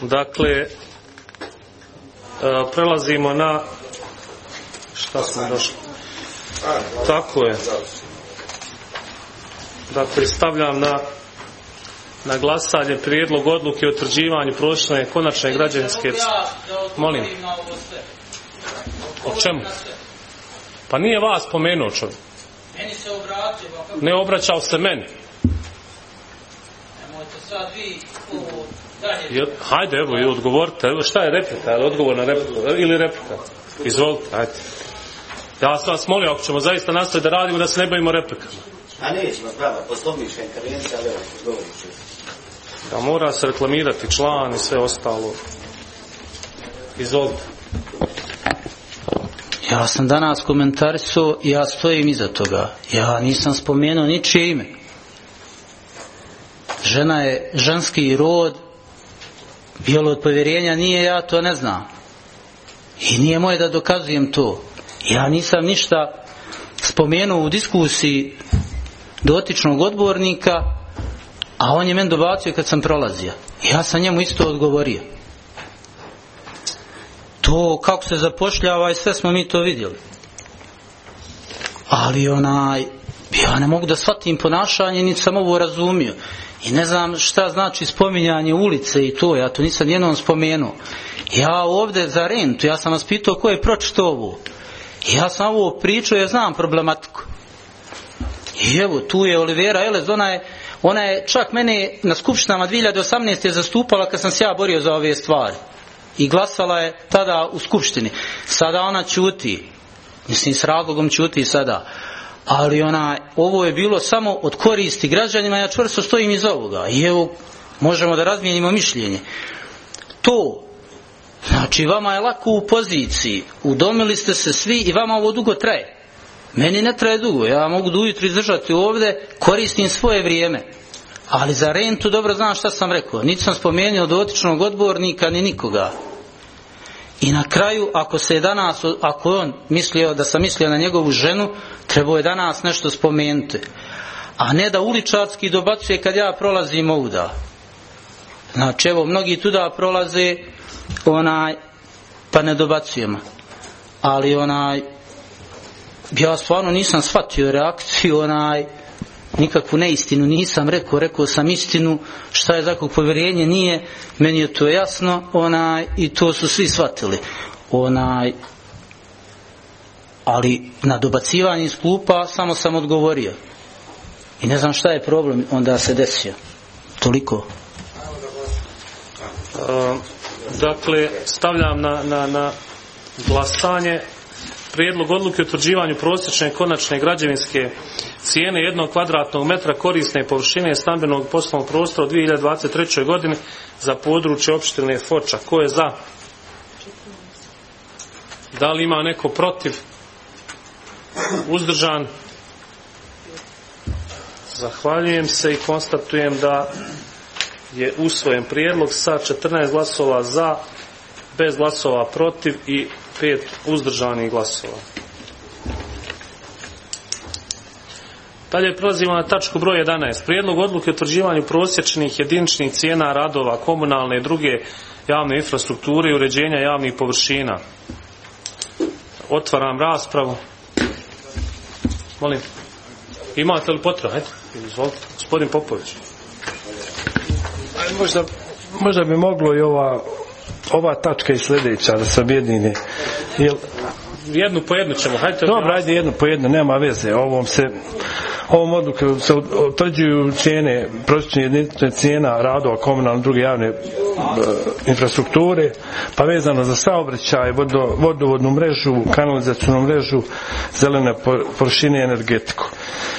Dakle, prelazimo na šta smo došli. Tako je. Dakle, stavljam na glasanje prijedlog odluke o utvrđivanju prosječne konačne građevinske. Molim. O čemu? Pa nije vas spomenuo čovjek. Meni se obratio. Ne obraćao se meni. Nemojte sad vi dalje. Hajde, evo, i odgovorite. Evo, šta je replika? Je li odgovor na repliku? Ili replika? Izvolite, hajde. Ja sam vas molio, ako ćemo zaista nastaviti da radimo, da se ne bavimo replikama. A nećemo, prava, poslovnička intervencija, ali evo, govorit ću. Da mora se reklamirati član i sve ostalo. Izvolite. Ja sam danas komentarisao i ja stojim iza toga. Ja nisam spomenuo ničije ime. Žena je ženski rod, bilo od povjerenja nije, ja to ne znam. I nije moje da dokazujem to. Ja nisam ništa spomenuo u diskusiji dotičnog odbornika, a on je meni dobacio kad sam prolazio. Ja sam njemu isto odgovorio. To kako se zapošljava i sve smo mi to vidjeli. Ali ja ne mogu da shvatim ponašanje, niti sam ovo razumio. I ne znam šta znači spominjanje ulice i to, ja to nisam jednom spomenuo. Ja ovdje za rentu, ja sam vas pitao ko je pročitao ovo. Ja sam ovo pričao, ja znam problematiku. I evo, tu je Olivera Elez, ona je čak mene na skupštinama 2018. zastupala kad sam se ja borio za ove stvari. I glasala je tada u skupštini. Sada ona ćuti. Mislim, s razlogom ćuti sada. Ali ovo je bilo samo od koristi građanima, ja čvrsto stojim iza ovoga. I evo, možemo da razmijenimo mišljenje. To, znači, vama je lako u poziciji. Udomili ste se svi i vama ovo dugo traje. Meni ne traje dugo. Ja mogu do ujutro izdržati ovdje, koristim svoje vrijeme. Ali za rentu dobro znam šta sam rekao. Niti sam spomenuo dotičnog odbornika ni nikoga. I na kraju, ako on mislio da sam mislio na njegovu ženu, trebao je danas nešto spomenuti. A ne da uličarski dobacuje kad ja prolazim ovuda. Znači, evo, mnogi tuda prolaze, pa ne dobacujemo. Ali ja stvarno nisam shvatio reakciju, nikakvu neistinu nisam rekao sam istinu, šta je zakog povjerenje nije, meni je to jasno, i to su svi shvatili. Ali na dobacivanje iz klupa samo sam odgovorio. I ne znam šta je problem onda se desio. Toliko. Dakle, stavljam na glasanje prijedlog odluke o utvrđivanju prosječne konačne građevinske cijene 1 kvadratnog metra korisne površine stambenog poslovnog prostora u 2023. godini za područje opštine Foča. Ko je za? Da li ima neko protiv? Uzdržan? Zahvaljujem se i konstatujem da je usvojen prijedlog sa 14 glasova za, bez glasova protiv i 5 uzdržanih glasova. Dalje prelazimo na tačku broj 11. Prijedlog odluke o utvrđivanju prosječnih jediničnih cijena radova komunalne i druge javne infrastrukture i uređenja javnih površina. Otvaram raspravu. Molim. Imate li potrebu? Hajde, izvolite. Gospodin Popović. Možda bi moglo i ova tačka i sljedeća da se objedine. Jednu po jednu ćemo. Dobro, ajde jednu po jednu, nema veze. Ovom odlukom se utvrđuju cijene, prosječne jedinične cijena radova komunalne druge javne infrastrukture, pa vezano za saobraćaj, vodovodnu mrežu, kanalizacijnu mrežu, zelene površine i energetiku.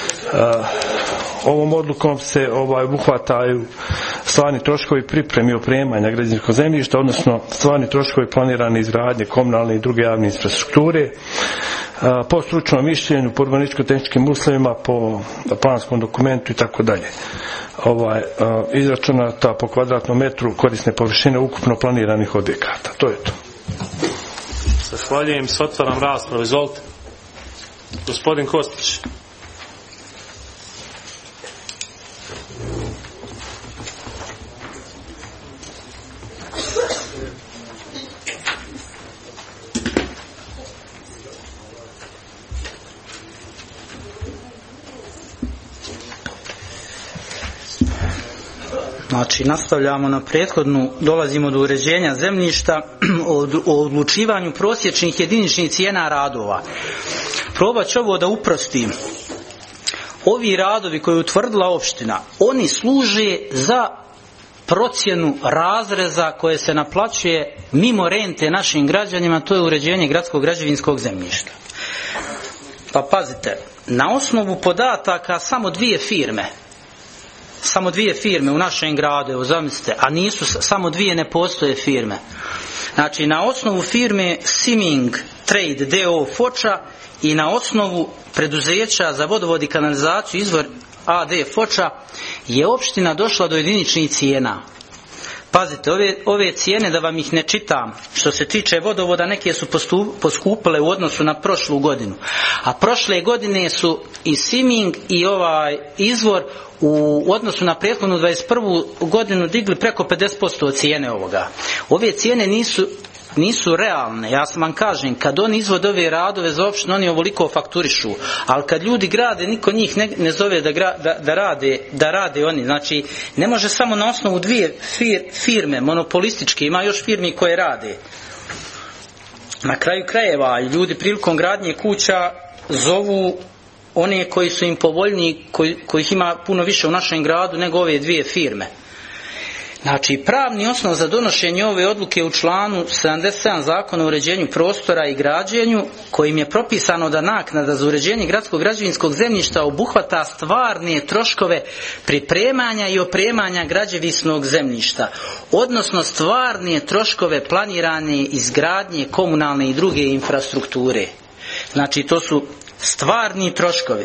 Ovom odlukom se obuhvataju stvarni troškovi pripreme i opremanja građevinskog zemljišta, odnosno stvarni troškovi planirane izgradnje komunalne i druge javne infrastrukture, po stručnom mišljenju, po urbanističko-tehničkim uslovima, po planskom dokumentu i tako dalje. Izračunata po kvadratnom metru korisne površine ukupno planiranih objekata. To je to. Zahvaljujem se, otvaram raspravu. Izvolite. Gospodin Kostić. Znači, nastavljamo na prethodnu, dolazimo do uređenja zemljišta, o odlučivanju prosječnih jediničnih cijena radova. Probat ću ovo da uprostim. Ovi radovi koje je utvrdila opština, oni služe za procjenu razreza koje se naplaćuje mimo rente našim građanima, to je uređenje gradskog građevinskog zemljišta. Pa pazite, na osnovu podataka samo dvije firme u našem gradu, evo zamislite, a nisu samo dvije, ne postoje firme. Znači, na osnovu firme Siming Trade D.O. Foča i na osnovu preduzeća za vodovod i kanalizaciju Izvor A.D. Foča je opština došla do jediničnih cijena. Pazite, ove cijene, da vam ih ne čitam, što se tiče vodovoda, neke su poskupile u odnosu na prošlu godinu. A prošle godine su i Siming i ovaj Izvor u odnosu na prethodnu 21. godinu digli preko 50% cijene ovoga. Ove cijene nisu realne. Ja sam vam kažem, kad oni izvode ove radove za opštinu, oni ovoliko fakturišu, ali kad ljudi grade, niko njih ne zove da rade oni. Znači, ne može samo na osnovu dvije firme monopolističke, ima još firmi koje rade. Na kraju krajeva, ljudi prilikom gradnje kuća zovu one koji su im povoljniji, kojih ima puno više u našem gradu nego ove dvije firme. Znači, pravni osnov za donošenje ove odluke u članu 77 Zakona o uređenju prostora i građenju, kojim je propisano da naknada za uređenje gradskog građevinskog zemljišta obuhvata stvarne troškove pripremanja i opremanja građevinskog zemljišta, odnosno stvarne troškove planirane izgradnje komunalne i druge infrastrukture. Znači, to su stvarni troškovi.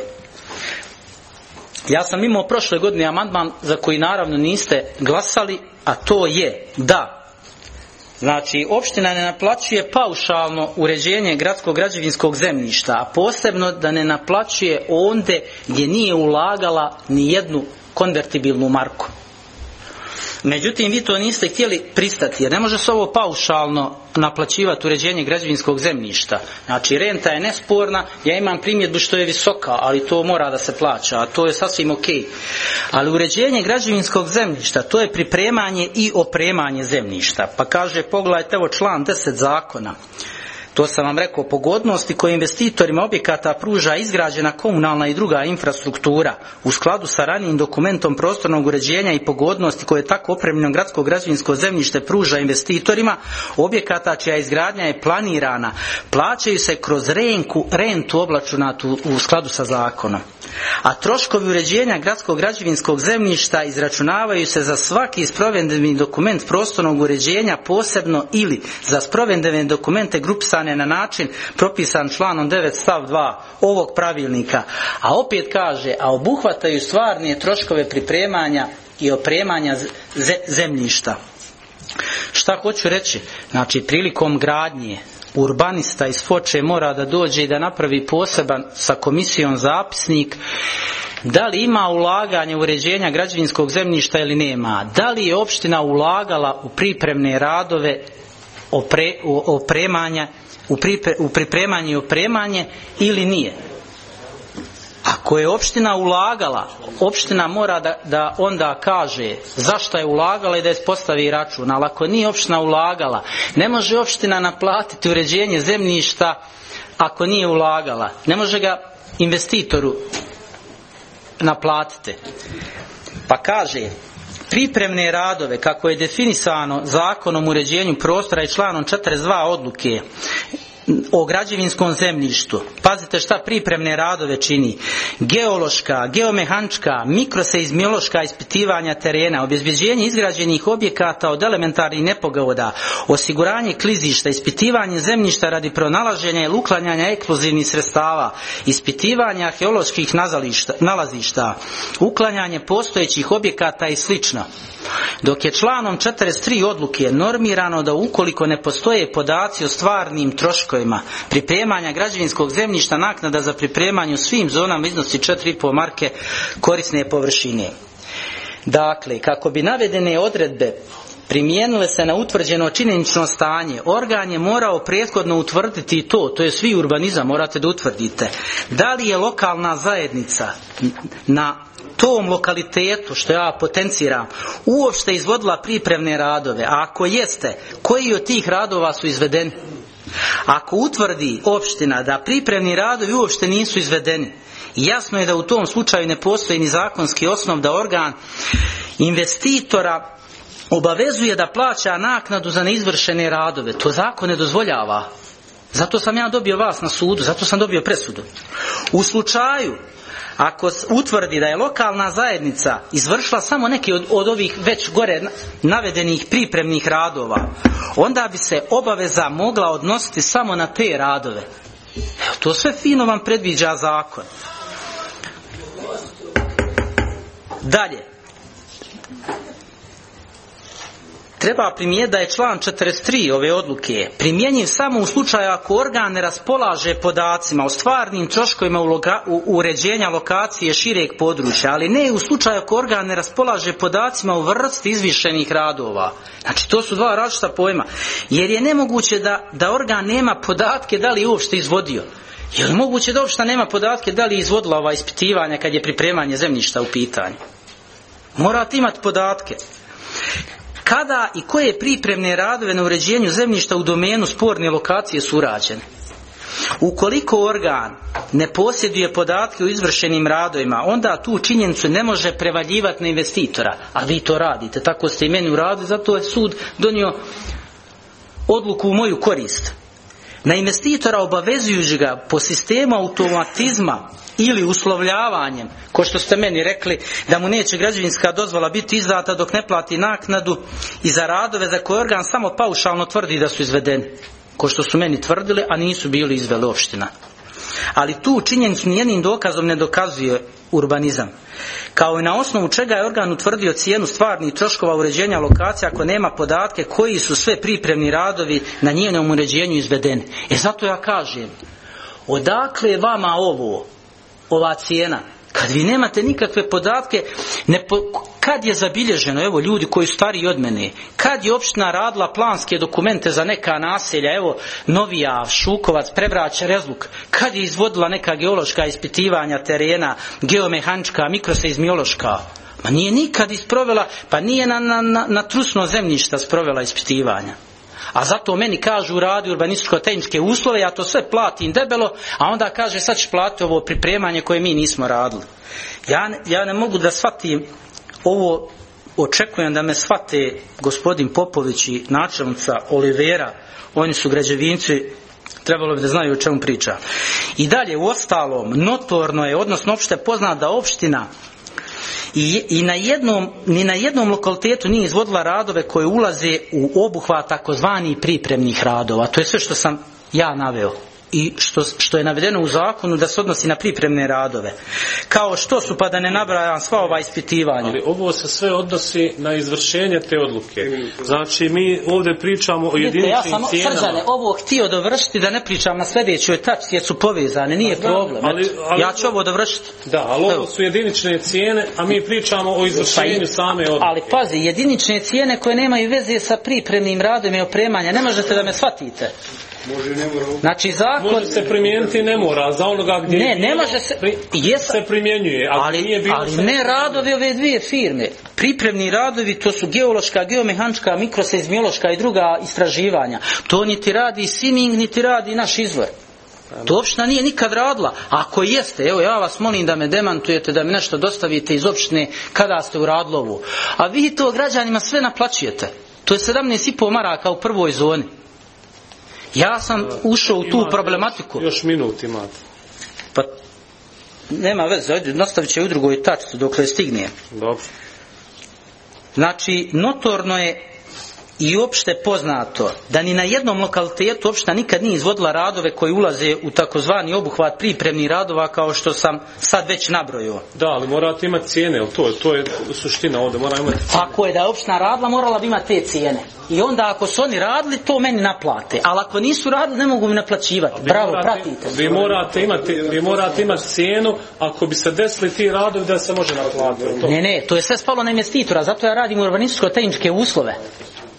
Ja sam imao prošle godine amandman za koji naravno niste glasali, a to je da, znači, opština ne naplaćuje paušalno uređenje gradskog građevinskog zemljišta, a posebno da ne naplaćuje onde gdje nije ulagala ni jednu konvertibilnu marku. Međutim, vi to niste htjeli pristati, jer ne može se ovo paušalno naplaćivati uređenje građevinskog zemljišta. Znači, renta je nesporna, ja imam primjedbu što je visoka, ali to mora da se plaća, a to je sasvim ok. Ali uređenje građevinskog zemljišta, to je pripremanje i opremanje zemljišta. Pa kaže, pogledajte, evo član 10 zakona. To sam vam rekao, pogodnosti koje investitorima objekata pruža izgrađena komunalna i druga infrastruktura u skladu sa ranijim dokumentom prostornog uređenja i pogodnosti koje tako opremljeno gradsko građevinsko zemljište pruža investitorima objekata čija izgradnja je planirana, plaćaju se kroz rentu obračunatu u skladu sa zakonom. A troškovi uređenja gradskog građevinskog zemljišta izračunavaju se za svaki sprovedeni dokument prostornog uređenja posebno ili za sprovedene dokumente grupisane na način propisan članom 9 stav 2 ovog pravilnika. A opet kaže, a obuhvataju stvarne troškove pripremanja i opremanja zemljišta. Šta hoću reći? Znači, prilikom gradnje urbanista iz Foče mora da dođe i da napravi poseban sa komisijom zapisnik da li ima ulaganje uređenja građevinskog zemljišta ili nema, da li je opština ulagala u pripremne radove opremanja, u pripremanje i opremanje ili nije. Ako je opština ulagala, opština mora da onda kaže zašto je ulagala i da ispostavi račun. Ali ako nije opština ulagala, ne može opština naplatiti uređenje zemljišta ako nije ulagala. Ne može ga investitoru naplatiti. Pa kaže, pripremne radove, kako je definisano Zakonom o uređenju prostora i članom 42 odluke o građevinskom zemljištu. Pazite šta pripremne radove čini: geološka, geomehanička, mikroseizmološka ispitivanja terena, obezbeđenje izgrađenih objekata od elementarnih nepogoda, osiguranje klizišta, ispitivanje zemljišta radi pronalaženja ili uklanjanja eksplozivnih sredstava, ispitivanje arheoloških nalazišta, uklanjanje postojećih objekata i slično. Dok je članom 43 odluke normirano da ukoliko ne postoje podaci o stvarnim troškovima pripremanja građevinskog zemljišta, naknada za pripremanje u svim zonama iznosi 4,5 marke korisne površine. Dakle, kako bi navedene odredbe primijenile se na utvrđeno činjenično stanje, organ je morao prethodno utvrditi to je svi urbanizam, morate da utvrdite da li je lokalna zajednica na tom lokalitetu, što ja potenciram, uopšte izvodila pripremne radove, a ako jeste, koji od tih radova su izvedeni? Ako utvrdi opština da pripremni radovi uopšte nisu izvedeni, jasno je da u tom slučaju ne postoji ni zakonski osnov da organ investitora obavezuje da plaća naknadu za neizvršene radove. To zakon ne dozvoljava. Zato sam ja dobio vas na sudu, zato sam dobio presudu. U slučaju ako utvrdi da je lokalna zajednica izvršila samo neki od ovih već gore navedenih pripremnih radova, onda bi se obaveza mogla odnositi samo na te radove. Evo, to sve fino vam predviđa zakon. Dalje, treba primijetiti da je član 43 ove odluke primjenjiv samo u slučaju ako organ ne raspolaže podacima o stvarnim troškovima uređenja lokacije šireg područja, ali ne u slučaju ako organ ne raspolaže podacima o vrsti izvršenih radova. Znači, to su dva različita pojma. Jer je nemoguće da organ nema podatke da li je uopšte izvodio. Je li moguće da opština nema podatke da li je izvodila ova ispitivanja kad je pripremanje zemljišta u pitanju? Morate imati podatke. Kada i koje pripremne radove na uređenju zemljišta u domenu sporne lokacije su urađene? Ukoliko organ ne posjeduje podatke o izvršenim radovima, onda tu činjenicu ne može prevaljivati na investitora, a vi to radite, tako ste i meni uradili, zato je sud donio odluku u moju korist. Na investitora obavezujući ga po sistemu automatizma ili uslovljavanjem, ko što ste meni rekli da mu neće građevinska dozvola biti izdata dok ne plati naknadu i za radove za koje organ samo paušalno tvrdi da su izvedeni, ko što su meni tvrdili, a nisu bili izveli opština. Ali tu činjenicu nijednim dokazom ne dokazuje urbanizam. Kao i na osnovu čega je organ utvrdio cijenu stvarnih troškova uređenja lokacija ako nema podatke koji su sve pripremni radovi na njenom uređenju izvedeni. Zato ja kažem, odakle je vama ova cijena? Kad vi nemate nikakve podatke, kad je zabilježeno, evo ljudi koji su stariji od mene, kad je opština radila planske dokumente za neka naselja, evo Novija, Šukovac, Prebraća, Rezluk, kad je izvodila neka geološka ispitivanja terena, geomehanička, mikroseizmiološka, ma nije nikad isprovela, pa nije na trusno zemljišta sprovela ispitivanja. A zato meni kažu radi urbanističko-tehničke uslove, ja to sve platim debelo, a onda kaže sad ćeš platiti ovo pripremanje koje mi nismo radili. Ja ne mogu da shvatim ovo, očekujem da me shvate gospodin Popović i načelnica Olivera, oni su građevinci, trebalo bi da znaju o čemu priča. I dalje, u ostalom, notorno je, odnosno opšte poznat da opština ni na jednom lokalitetu nije izvodila radove koje ulaze u obuhvat takozvani pripremnih radova. To je sve što sam ja naveo i što je navedeno u zakonu da se odnosi na pripremne radove. Kao što su, pa da ne nabrajam sva ova ispitivanja. Ali ovo se sve odnosi na izvršenje te odluke. Znači mi ovdje pričamo o jediničnim cijenama. Srđane, ovo htio dovršiti da ne pričam na sljedećoj tačci jer su povezane, nije problem. Ali ja ću ovo dovršiti. Da, ali ovo su jedinične cijene, a mi pričamo o izvršenju same odluke. Ali pazi, jedinične cijene koje nemaju veze sa pripremnim radom i opremanja, ne možete da me shvatite. Znači zakon može se primijeniti, ne mora za onoga gdje ne može se primjenjuje, ali ne radovi ove dvije firme. Pripremni radovi, to su geološka, geomehanička, mikroseizmiološka i druga istraživanja. To niti radi Siming, niti radi naš izvor. To opština nije nikad radila. Ako jeste, evo ja vas molim da me demantujete, da mi nešto dostavite iz opštine kada ste uradili ovo. A vi to građanima sve naplaćujete. To je 17,5 maraka u prvoj zoni. Ja sam ušao u tu problematiku. Još minut imate. Pa nema veze, nastavit će u drugoj tačci dokle stigne. Dobro. Znači, notorno je i opšte poznato da ni na jednom lokalitetu opština nikad nije izvodila radove koji ulaze u takozvani obuhvat pripremnih radova kao što sam sad već nabrojio. Da, ali morate imati cijene, to je suština ovdje, mora imati cijene. Ako je da je opština radila, morala bi imati te cijene. I onda ako su oni radili, to meni naplate. Ali ako nisu radili, ne mogu mi naplaćivati. Bravo, pratite. Vi morate imati cijenu ako bi se desili ti radovi da se može naplatiti. Ne, to je sve spalo na investitora, zato ja radim urbanističko-tehničke uslove.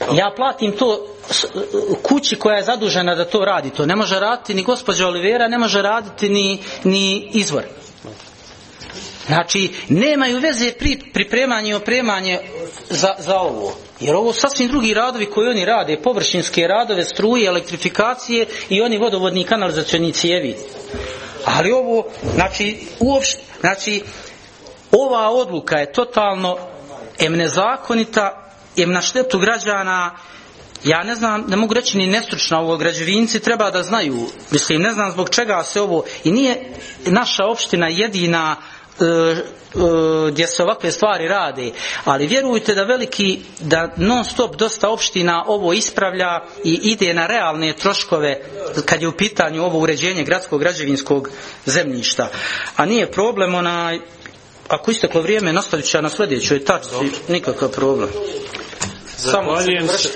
Ja platim to kući koja je zadužena da to radi. To ne može raditi ni gospođa Olivera, ne može raditi ni Izvor. Znači, nemaju veze pripremanje i opremanje za ovo. Jer ovo sasvim drugi radovi koji oni rade, površinske radove, struje, elektrifikacije i oni vodovodni i kanalizacioni cijevi. Ali ovo, znači, ova odluka je totalno nezakonita, na štetu građana. Ja ne znam, ne mogu reći ni nestručna, ovo građevinci treba da znaju. Mislim, ne znam zbog čega se ovo, i nije naša opština jedina gdje se ovakve stvari rade, ali vjerujte da non stop dosta opština ovo ispravlja i ide na realne troškove kad je u pitanju ovo uređenje gradskog građevinskog zemljišta. A nije problem ako isteklo vrijeme, nastavit ću ja na sljedećoj tačci, nikakav problem. Zahvaljujem se.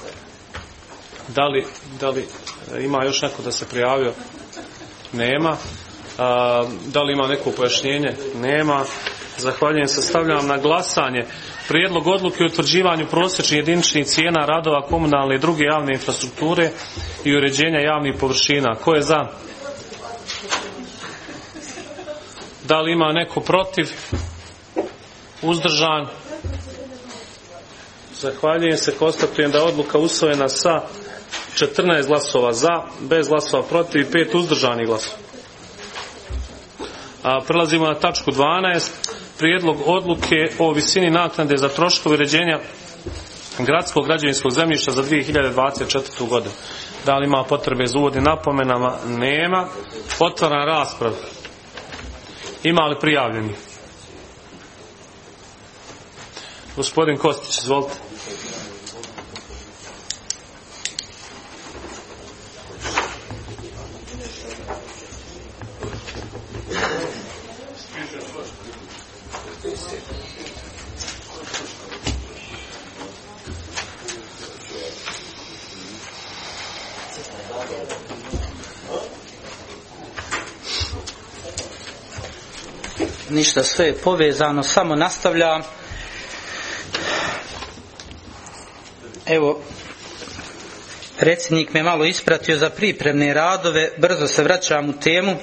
Da li ima još neko da se prijavio? Nema. Da li ima neko pojašnjenje? Nema. Zahvaljujem se. Stavljam na glasanje prijedlog odluke o utvrđivanju prosječnih jediničnih cijena radova komunalne i druge javne infrastrukture i uređenja javnih površina. Ko je za? Da li ima neko protiv? Uzdržan? Zahvaljujem se. Konstatujem da je odluka usvojena sa 14 glasova za, bez glasova protiv i 5 uzdržanih glasova. Prelazimo na tačku 12. Prijedlog odluke o visini naknade za troškove uređenja gradskog građevinskog zemljišta za 2024. godinu. Da li ima potrebe za uvodnim napomenama? Nema. Otvaram raspravu. Ima li prijavljeni? Gospodin Kostić, izvolite. Ništa, sve je povezano, samo nastavljam. Evo, predsjednik me malo ispratio za pripremne radove, brzo se vraćam u temu.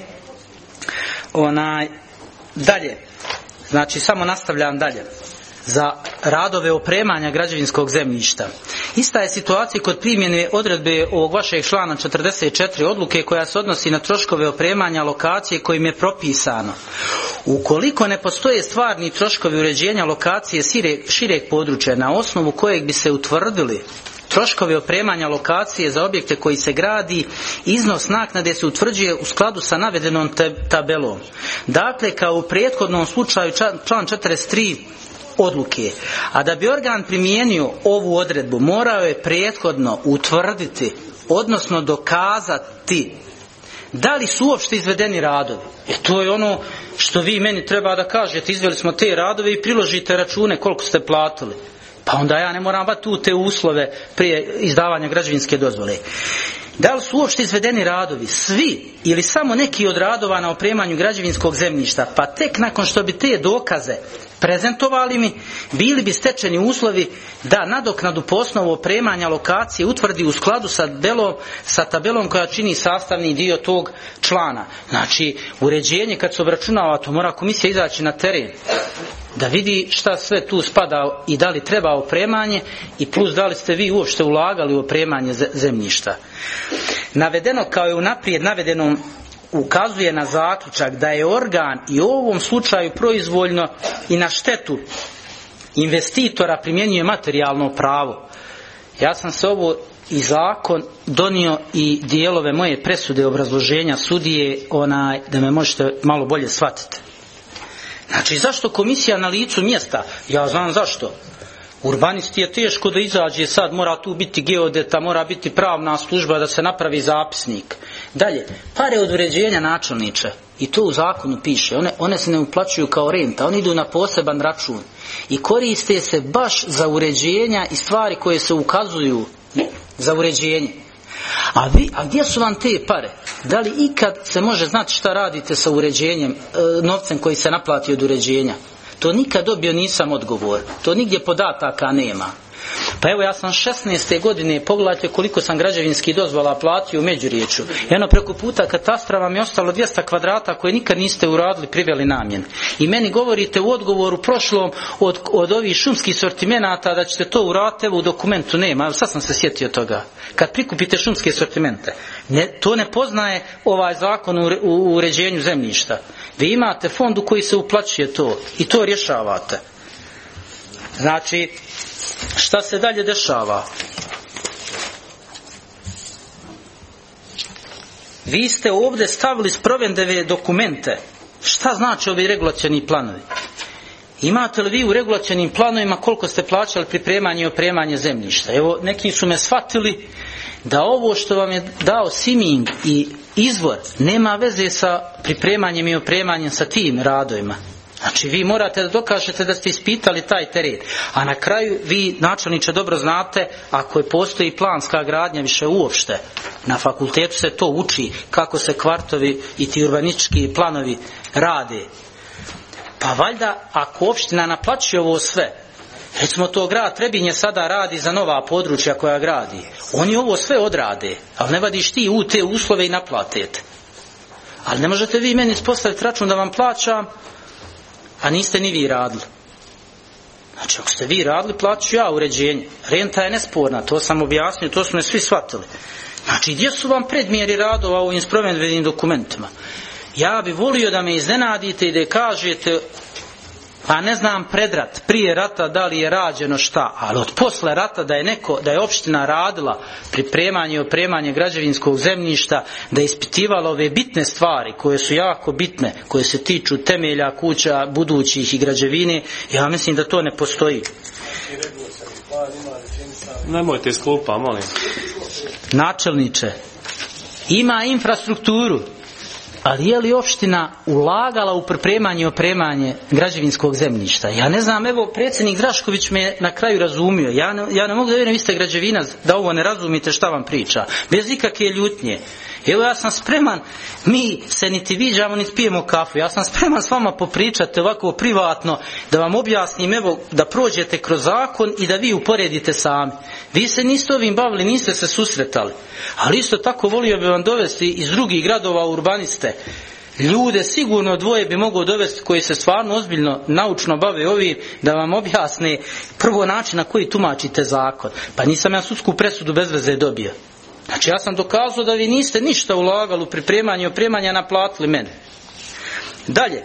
Dalje, znači samo nastavljam dalje. Za radove opremanja građevinskog zemljišta. Ista je situacija kod primjene odredbe ovog vašeg člana 44 odluke koja se odnosi na troškove opremanja lokacije kojim je propisano. Ukoliko ne postoje stvarni troškovi uređenja lokacije šireg područja na osnovu kojeg bi se utvrdili troškovi opremanja lokacije za objekte koji se gradi, iznos naknade se utvrđuje u skladu sa navedenom tabelom. Dakle, kao u prethodnom slučaju član 43 odluke. A da bi organ primijenio ovu odredbu, morao je prethodno utvrditi, odnosno dokazati da li su uopšte izvedeni radovi. To je ono što vi meni treba da kažete, izveli smo te radove i priložite račune koliko ste platili. Pa onda ja ne moram vati u te uslove prije izdavanja građevinske dozvole. Da li su uopšte izvedeni radovi? Svi ili samo neki od radova na opremanju građevinskog zemljišta, pa tek nakon što bi te dokaze prezentovali mi, bili bi stečeni uslovi da nadoknadu po osnovu opremanja lokacije utvrdi u skladu sa tabelom koja čini sastavni dio tog člana. Znači, uređenje kad se obračunava, to mora komisija izaći na teren da vidi šta sve tu spada i da li treba opremanje i plus da li ste vi uopšte ulagali u opremanje zemljišta. Navedeno kao je unaprijed navedenom ukazuje na zaključak da je organ i u ovom slučaju proizvoljno i na štetu investitora primjenjuje materijalno pravo. Ja sam se ovo i zakon donio i dijelove moje presude obrazloženja sudije da me možete malo bolje shvatiti. Znači, zašto komisija na licu mjesta? Ja znam zašto. Urbanisti je teško da izađe sad, mora tu biti geodeta, mora biti pravna služba da se napravi zapisnik. Dalje, pare od uređenja načelniče, i to u zakonu piše, one se ne uplaćuju kao renta, one idu na poseban račun i koriste se baš za uređenja i stvari koje se ukazuju za uređenje. A gdje su vam te pare? Da li ikad se može znati šta radite sa uređenjem, novcem koji se naplati od uređenja? To nikad dobio nisam odgovor. To nigdje podataka nema. Pa evo, ja sam 16. godine, pogledajte koliko sam građevinskih dozvola platio u Međuriječu. Jedno preko puta katastra vam je ostalo 200 kvadrata koje nikad niste uradili, priveli namjenu. I meni govorite u odgovoru prošlom od ovih šumskih sortimenata da ćete to uraditi, evo u dokumentu nema. Evo, sad sam se sjetio toga. Kad prikupite šumske sortimente, to ne poznaje ovaj zakon u uređenju zemljišta. Vi imate fond u koji se uplaćuje to i to rješavate. Znači, šta se dalje dešava? Vi ste ovdje stavili sprovedene dokumente. Šta znači ovi regulacioni planovi? Imate li vi u regulacionim planovima koliko ste plaćali pripremanje i opremanje zemljišta? Evo, neki su me shvatili da ovo što vam je dao Siming i izvor nema veze sa pripremanjem i opremanjem sa tim radovima. Znači, vi morate da dokažete da ste ispitali taj teren. A na kraju, vi, načelniče, dobro znate, ako postoji planska gradnja više uopšte, na fakultetu se to uči, kako se kvartovi i ti urbanistički planovi rade. Pa valjda, ako opština naplaćuje ovo sve, recimo to grad Trebinje sada radi za nova područja koja gradi, oni ovo sve odrade, ali ne vadiš ti u te uslove i naplatete. Ali ne možete vi meni ispostaviti račun da vam plaćam, a niste ni vi radili. Znači, ako ste vi radili, plaću ja uređenje. Renta je nesporna, to sam objasnio, to smo svi shvatili. Znači, gdje su vam predmjeri radova u ovim sprovedbenim dokumentima? Ja bi volio da me iznenadite i da kažete, a ne znam predrat, prije rata da li je rađeno šta, ali od posle rata da je opština radila pripremanje i opremanje građevinskog zemljišta, da je ispitivala ove bitne stvari koje su jako bitne, koje se tiču temelja kuća budućih i građevine, ja mislim da to ne postoji. Nemojte iz klupa, molim. Načelniče, ima infrastrukturu, ali je li opština ulagala u pripremanje i opremanje građevinskog zemljišta? Ja ne znam, evo, predsjednik Drašković me na kraju razumio. Ja ne mogu da vjerujem, vi ste građevinac, da ovo ne razumite šta vam priča. Bez ikakve ljutnje. Evo, ja sam spreman, mi se niti viđamo, niti pijemo kafu. Ja sam spreman s vama popričati ovako privatno, da vam objasnim, evo, da prođete kroz zakon i da vi uporedite sami. Vi se niste ovim bavili, niste se susretali. Ali isto tako volio bi vam dovesti iz drugih gradova urbaniste. Ljude sigurno dvoje bi mogao dovesti koji se stvarno ozbiljno naučno bave ovim, da vam objasne prvo način na koji tumačite zakon. Pa nisam ja sudsku presudu bez veze dobio. Znači, ja sam dokazao da vi niste ništa ulagali u pripremanje i opremanje, naplatili mene. Dalje,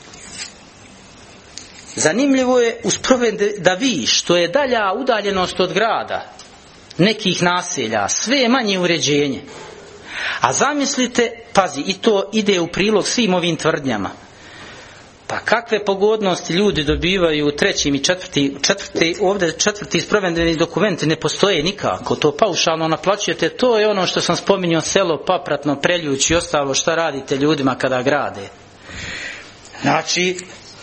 zanimljivo je da vi, što je dalja udaljenost od grada, nekih naselja, sve je manje uređenje. A zamislite, pazi, i to ide u prilog svim ovim tvrdnjama. Pa kakve pogodnosti ljudi dobivaju u trećim i četvrti sprovedbeni dokumenti ne postoje nikako. To paušalno naplaćujete, to je ono što sam spominjao, selo, Papratno, Preljuć i ostalo, šta radite ljudima kada grade. Znači,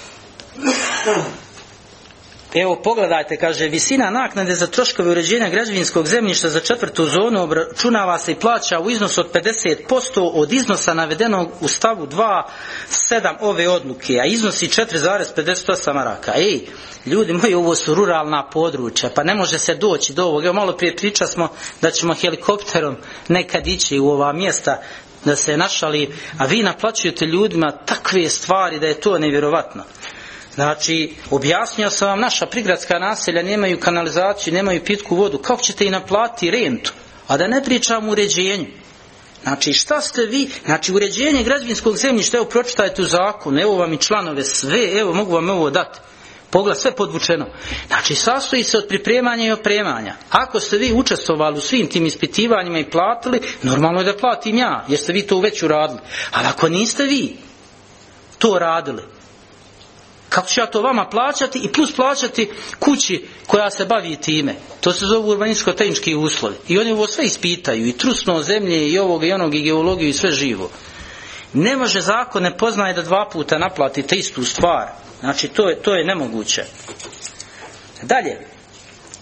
evo pogledajte, kaže, visina naknade za troškove uređenja građevinskog zemljišta za 4. zonu obračunava se i plaća u iznosu od 50% od iznosa navedenog u stavu 2.7 ove odluke, a iznosi 4,58 maraka. Ej, ljudi moji, ovo su ruralna područja, pa ne može se doći do ovoga. Malo prije priča smo da ćemo helikopterom nekad ići u ova mjesta da se našali, a vi naplaćujete ljudima takve stvari da je to nevjerovatno. Znači, objasnio sam vam, naša prigradska naselja nemaju kanalizaciju, nemaju pitku vodu. Kako ćete i naplatiti rentu? A da ne pričam o uređenju. Znači, šta ste vi? Znači, uređenje građevinskog zemljišta, evo, pročitajte u zakonu, evo vam i članove, sve, evo, mogu vam ovo dati. Pogled, sve podvučeno. Znači, sastoji se od pripremanja i opremanja. Ako ste vi učestvovali u svim tim ispitivanjima i platili, normalno je da platim ja, jer ste vi to već uradili. Ali ako niste vi to radili, kako ću ja to vama plaćati i plus plaćati kući koja se bavi time? To se zove urbanističko-tehnički uslovi. I oni ovo sve ispitaju, i trusno zemlje, i ovog, i onog, i geologiju, i sve živo. Ne može zakon, ne poznaje da 2 puta naplatite istu stvar. Znači, to je nemoguće. Dalje,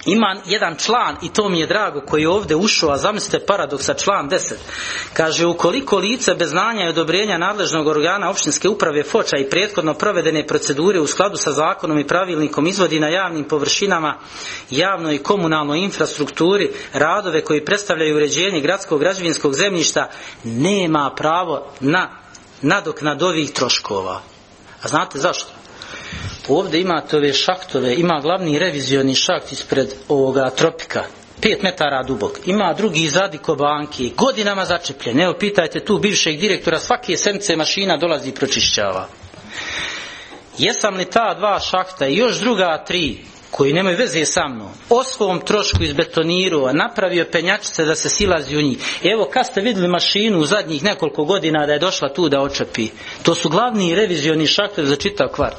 Ima jedan član, i to mi je drago, koji je ovdje ušao, a zamislite paradoksa, član 10. Kaže, ukoliko lice bez znanja i odobrenja nadležnog organa općinske uprave Foča i prethodno provedene procedure u skladu sa zakonom i pravilnikom izvodi na javnim površinama, javnoj i komunalnoj infrastrukturi radove koji predstavljaju uređenje gradskog građevinskog zemljišta, nema pravo na nadoknadu ovih troškova. A znate zašto? Ovdje imate ove šahtove, ima glavni revizioni šaht ispred ovoga Tropika, 5 metara dubok, ima drugi iz Radiko banke, godinama začepljen. Evo pitajte tu bivšeg direktora, svake sedmice mašina dolazi i pročišćava. Jesam li ta 2 šahta i još druga 3 koji nemaju veze sa mnom o svom trošku izbetonirao, napravio penjačice da se silazi u njih? Evo kad ste vidjeli mašinu u zadnjih nekoliko godina da je došla tu da očepi? To su glavni revizioni šahtovi za čitav kvart.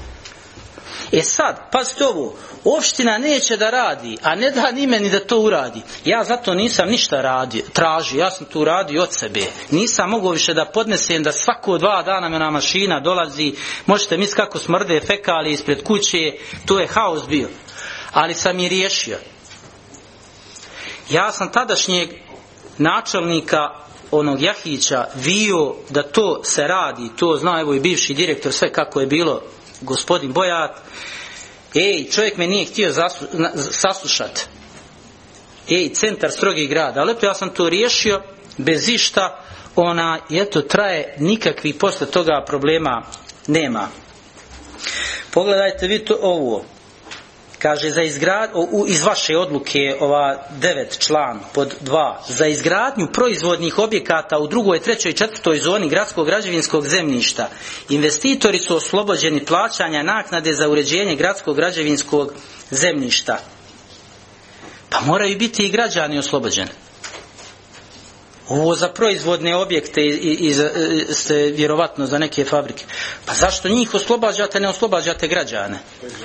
Sad, pazite ovo, opština neće da radi, a ne da ni meni da to uradi. Ja zato nisam ništa tražio, ja sam to uradio od sebe. Nisam mogao više da podnesem da svako 2 dana me na mašina dolazi, možete misliti kako smrde fekalije ispred kuće, to je haos bio. Ali sam i riješio. Ja sam tadašnjeg načelnika onog Jahića vio da to se radi, to zna evo i bivši direktor sve kako je bilo, gospodin Bojat. Čovjek me nije htio saslušati. Centar Strogi grad, ali ja sam to riješio bez išta, traje, nikakvih posle toga problema nema. Pogledajte vi to ovo. Kaže iz vaše odluke ova 9 član pod 2, za izgradnju proizvodnih objekata u 2., 3. i 4. zoni gradskog građevinskog zemljišta investitori su oslobođeni plaćanja naknade za uređenje gradskog građevinskog zemljišta. Pa moraju biti i građani oslobođeni. Ovo za proizvodne objekte ste vjerovatno za neke fabrike. Pa zašto njih oslobađate, ne oslobađate građane?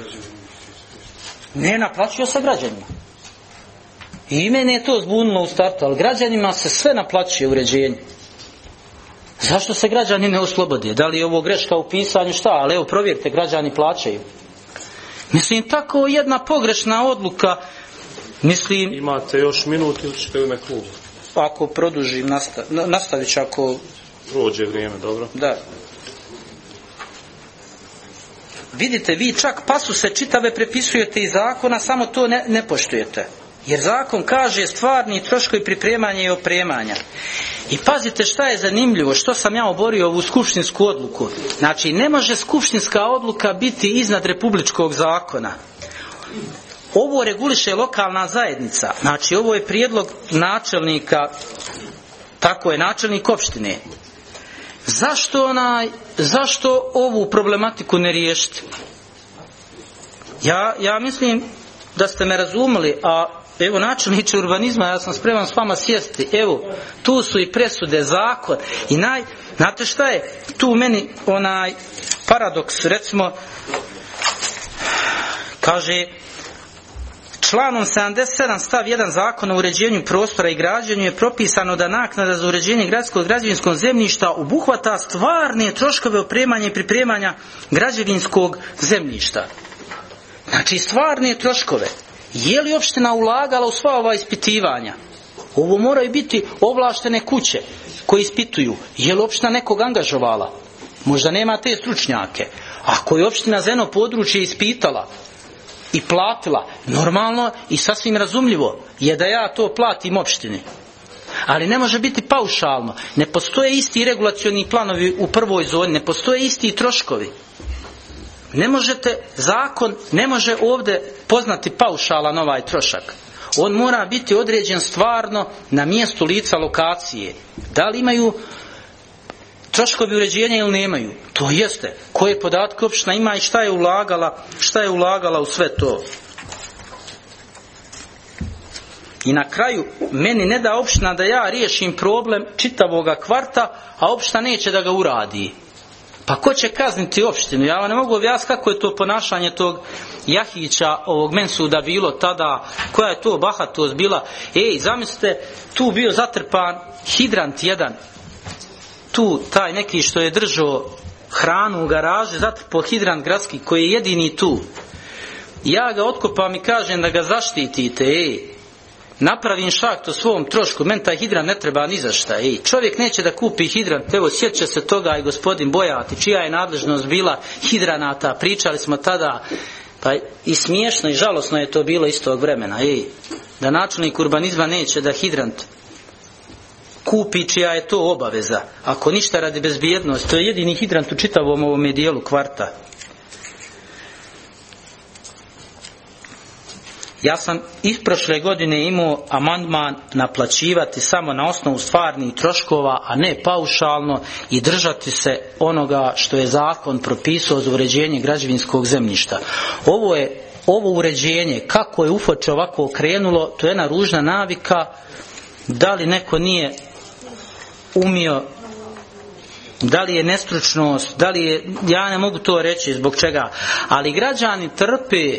Ne naplaćuje se građanima. I mene je to zbunilo u startu, ali građanima se sve naplaćuje uređenje. Zašto se građani ne oslobode? Da li je ovo greška u pisanju, šta? Ali evo provjerite, građani plaćaju. Mislim, tako jedna pogrešna odluka, mislim... Imate još minut ili ćete u ime kluba? Ako produžim, nastavit ću ako... Prođe vrijeme, dobro. Da. Vidite, vi čak pasuse čitave prepisujete iz zakona, samo to ne poštujete. Jer zakon kaže stvarni troškovi pripremanja i opremanja. I pazite šta je zanimljivo, što sam ja oborio ovu skupštinsku odluku. Znači, ne može skupštinska odluka biti iznad republičkog zakona. Ovo reguliše lokalna zajednica. Znači, ovo je prijedlog načelnika, tako je, načelnik opštine. Zašto ovu problematiku ne riješiti? Ja mislim da ste me razumeli, a evo načelniče urbanizma, ja sam spreman s vama sjesti, evo, tu su i presude, zakon, i znate šta je tu meni paradoks, recimo, kaže, članom 77 stav 1 Zakona o uređenju prostora i građenju je propisano da naknada za uređenje gradskog građevinskog zemljišta obuhvata stvarne troškove opremanja i pripremanja građevinskog zemljišta. Znači stvarne troškove. Je li opština ulagala u sva ova ispitivanja? Ovo moraju biti ovlaštene kuće koji ispituju. Je li opština nekog angažovala? Možda nema te stručnjake. Ako je opština za jedno područje ispitala i platila, normalno i sasvim razumljivo je da ja to platim opštini. Ali ne može biti paušalno. Ne postoje isti regulacioni planovi u prvoj zoni, ne postoje isti troškovi. Ne možete, zakon ne može ovdje poznati paušalan ovaj trošak. On mora biti određen stvarno na mjestu lica lokacije. Da li imaju troškovi uređenja ili nemaju? To jeste. Koje podatke opština ima i šta je ulagala u sve to. I na kraju, meni ne da opština da ja riješim problem čitavoga kvarta, a opština neće da ga uradi. Pa ko će kazniti opštinu? Ja vam ne mogu objasniti kako je to ponašanje tog Jahića, ovog Mensuda bilo tada, koja je to bahatost bila. Zamislite, tu bio zatrpan hidrant jedan, tu taj neki što je držao hranu u garaži, zatrpao hidrant gradski koji je jedini tu. ja ga otkopam i kažem da ga zaštitite, napravim šahtu o svom trošku, meni taj hidrant ne treba ni za šta, čovjek neće da kupi hidrant, evo sjeća se toga i gospodin Bojati, čija je nadležnost bila hidranata, pričali smo tada, pa i smiješno i žalosno je to bilo istog vremena, da načelnik urbanizma neće da hidrant kupi, čija je to obaveza, ako ništa radi bezbjednosti. To je jedini hidrant u čitavom ovome dijelu kvarta. Ja sam i prošle godine imao amandman naplaćivati samo na osnovu stvarnih troškova, a ne paušalno, i držati se onoga što je zakon propisao za uređenje građevinskog zemljišta. Ovo uređenje, kako je ufoče ovako krenulo, to je jedna ružna navika. Da li neko nije umio, da li je nestručnost, da li je, ja ne mogu to reći zbog čega, ali građani trpe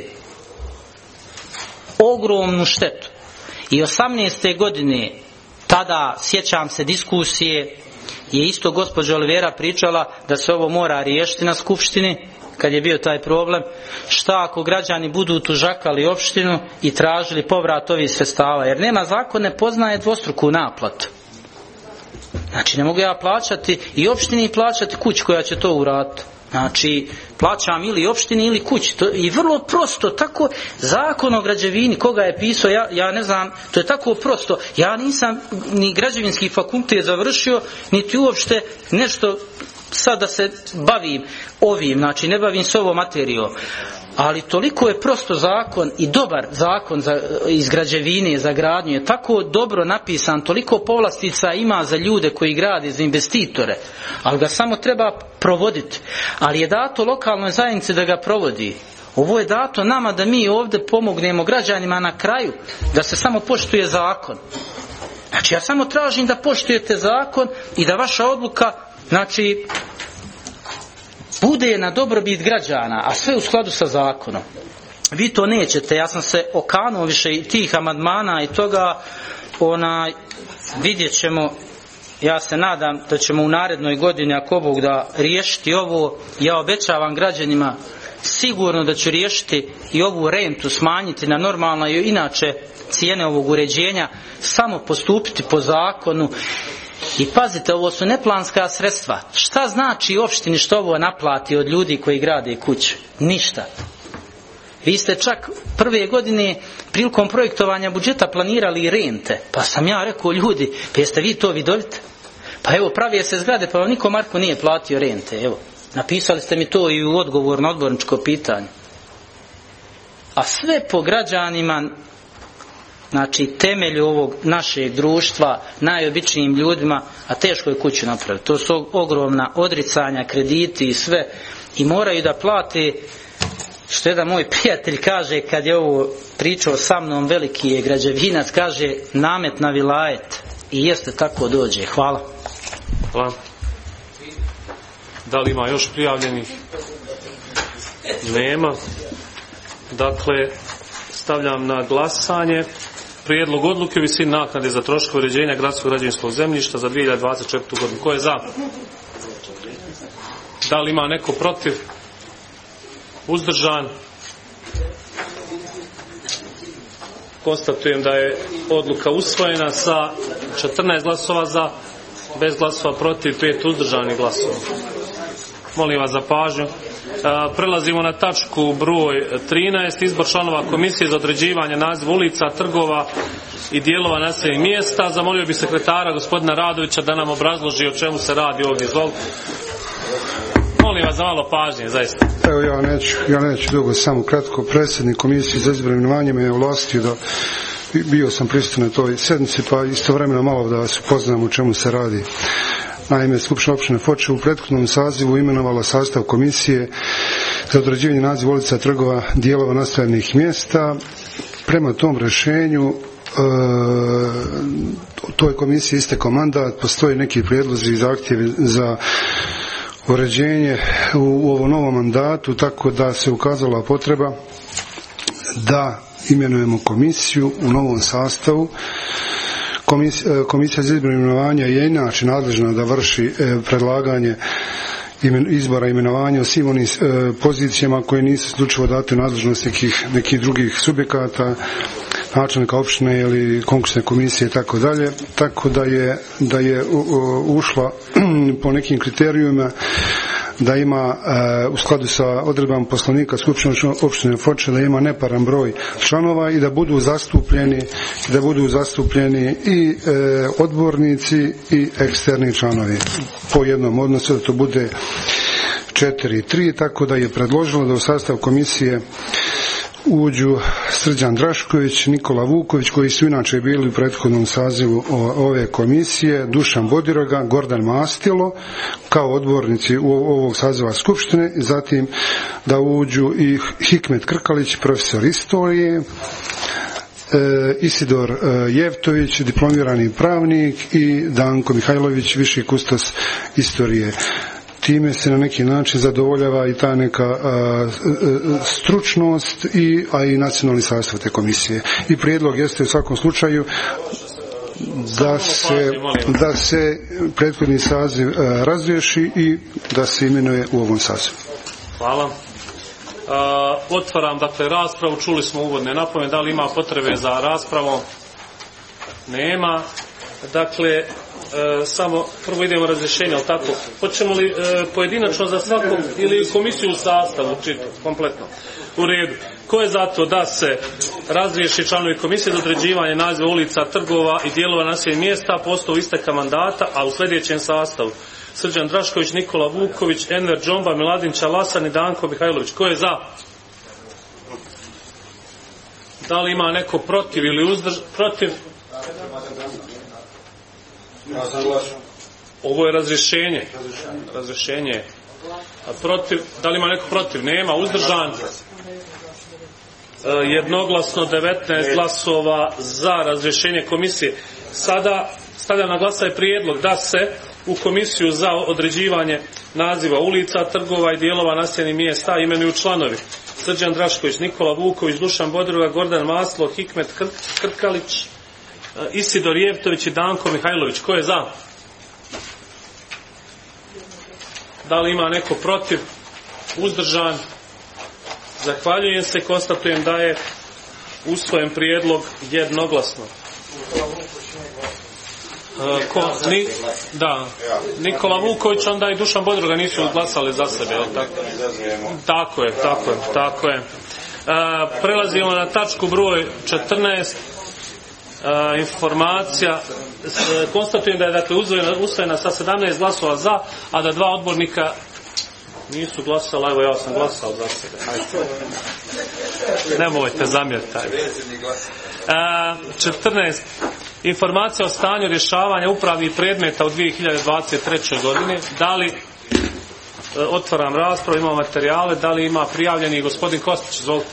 ogromnu štetu. I 18. godine, tada sjećam se diskusije, je isto gospođa Olivera pričala da se ovo mora riješiti na skupštini, kad je bio taj problem. Šta ako građani budu tužakali opštinu i tražili povrat ovih sredstava, jer nema zakon, ne poznaje dvostruku naplatu. Znači ne mogu ja plaćati i opštini i plaćati kući koja će to uraditi. Znači plaćam ili opštini ili kući. I vrlo prosto, tako zakon o građevini, koga je pisao, ja ne znam, to je tako prosto. Ja nisam ni građevinski fakultet završio, niti uopšte nešto sad da se bavim ovim, znači ne bavim se ovom materijom. Ali toliko je prosto zakon i dobar zakon iz građevine, za gradnju je tako dobro napisan, toliko povlastica ima za ljude koji grade, za investitore, ali ga samo treba provoditi. Ali je dato lokalnoj zajednici da ga provodi. Ovo je dato nama da mi ovdje pomognemo građanima na kraju, da se samo poštuje zakon. Znači ja samo tražim da poštujete zakon i da vaša odluka, znači, bude na dobrobit građana, a sve u skladu sa zakonom. Vi to nećete, ja sam se okanuo više i tih amandmana i toga, vidjet ćemo, ja se nadam da ćemo u narednoj godini, ako Bog da, riješiti ovo. Ja obećavam građanima sigurno da ću riješiti i ovu rentu smanjiti na normalno i inače cijene ovog uređenja, samo postupiti po zakonu. I pazite, ovo su neplanska sredstva. Šta znači opštini što ovo naplati od ljudi koji grade kuće? Ništa. Vi ste čak prve godine prilikom projektovanja budžeta planirali i rente. Pa sam ja rekao, ljudi, pa jeste vi to vidovite? Pa evo, pravije se zgrade, pa vam niko Marko nije platio rente. Evo, napisali ste mi to i u odgovor na odborničko pitanje. A sve po građanima, znači temelju ovog našeg društva, najobičnijim ljudima, a teško je kuću napraviti. To su ogromna odricanja, krediti i sve, i moraju da plate, što jedan moj prijatelj kaže kad je ovo pričao sa mnom, veliki je građevinac, kaže namet na vilajet, i jeste tako dođe. Hvala. Hvala. Da li ima još prijavljenih? Nema. Dakle, stavljam na glasanje prijedlog odluke o visini naknade za troškove uređenja gradskog građevinskog zemljišta za 2024. godinu. Ko je za? Da li ima neko protiv? Uzdržan? Konstatujem da je odluka usvojena sa 14 glasova za, bez glasova protiv, 5 uzdržanih glasova. Molim vas za pažnju. Prelazimo na tačku broj 13. Izbor članova komisije za određivanje naziva ulica, trgova i dijelova naseljenih mjesta. Zamolio bih sekretara gospodina Radovića da nam obrazloži o čemu se radi ovdje. Izvolite. Molim vas za malo pažnje, zaista. Evo, ja neću dugo, samo kratko. Predsjednik komisije za izbor imenovanja me je ovlastio da bio sam prisutan na toj sjednici, pa istovremeno malo da vas upoznam o čemu se radi. Naime, Skupština općine Foče u prethodnom sazivu imenovala sastav komisije za određivanje naziva ulica, trgova, dijelova naseljenih mjesta. Prema tom rješenju toj komisiji istekao mandat, postoje neki prijedlozi i zahtjevi za uređenje u ovom novom mandatu, tako da se ukazala potreba da imenujemo komisiju u novom sastavu. Komisija za izbor imenovanja je inače nadležna da vrši predlaganje izbora imenovanja o svim onim pozicijama koje nisu isključivo date u nadležnost nekih drugih subjekata, načelnika opštine ili konkursne komisije i tako dalje, tako da je ušla po nekim kriterijima da ima u skladu sa odredbama Poslovnika Skupštine opštine Foča da ima neparan broj članova i da budu zastupljeni i odbornici i eksterni članovi po jednom odnosu, da to bude 4-3, tako da je predložilo da u sastav komisije uđu Srđan Drašković, Nikola Vuković, koji su inače bili u prethodnom sazivu ove komisije, Dušan Bodiroga, Gordan Mastilo kao odbornici ovog saziva Skupštine, zatim da uđu i Hikmet Krkalić, profesor istorije, Isidor Jevtović, diplomirani pravnik i Danko Mihajlović, viši kustos istorije. Time se na neki način zadovoljava i ta neka stručnost a i nacionalni sastav te komisije. I prijedlog jeste u svakom slučaju da se prethodni saziv razriješi i da se imenuje u ovom sazivu. Hvala. Otvaram raspravu, čuli smo uvodne napomene, da li ima potrebe za raspravom? Nema. Samo prvo idemo razrješenje, ali tako, hoćemo li pojedinačno za svakog ili komisiju u sastavu kompletno? U redu. Ko je za to da se razriješi članovi komisije za određivanje naziva ulica, trgova i dijelova naseljenih mjesta po osnovu isteka mandata, a u sljedećem sastavu: Srđan Drašković, Nikola Vuković, Enver Džomba, Miladin Čalasan i Danko Mihajlović. Ko je za? Da li ima neko protiv ili protiv? Ovo je razrješenje. A protiv, da li ima neko protiv? Nema. Uzdržan? Jednoglasno 19 glasova za razrješenje komisije. Sada stavljam na glasanje prijedlog da se u komisiju za određivanje naziva ulica, trgova i dijelova naseljenih mjesta imenuju članovi: Srđan Drašković, Nikola Vuković, Dušan Bodiroga, Gordan Maslo, Hikmet Krkalić, Isidor Jevtović i Danko Mihajlović. Ko je za? Da li ima neko protiv? Uzdržan? Zahvaljujem se, konstatujem da je usvojen prijedlog jednoglasno. Nikola Vuković, onda i Dušan Bodroga nisu glasali za sebe, jel tako? Tako je. Prelazimo na tačku broj 14. Informacija. Konstatujem da je usvojena sa 17 glasova za, a da 2 odbornika nisu glasala. Evo, ja sam glasao za sebe. Nemojte zamjeriti. 14. Informacija o stanju rješavanja upravnih predmeta u 2023. godini. Da li otvaram raspravu, imamo materijale, da li ima prijavljeni gospodin Kostić? Izvolite.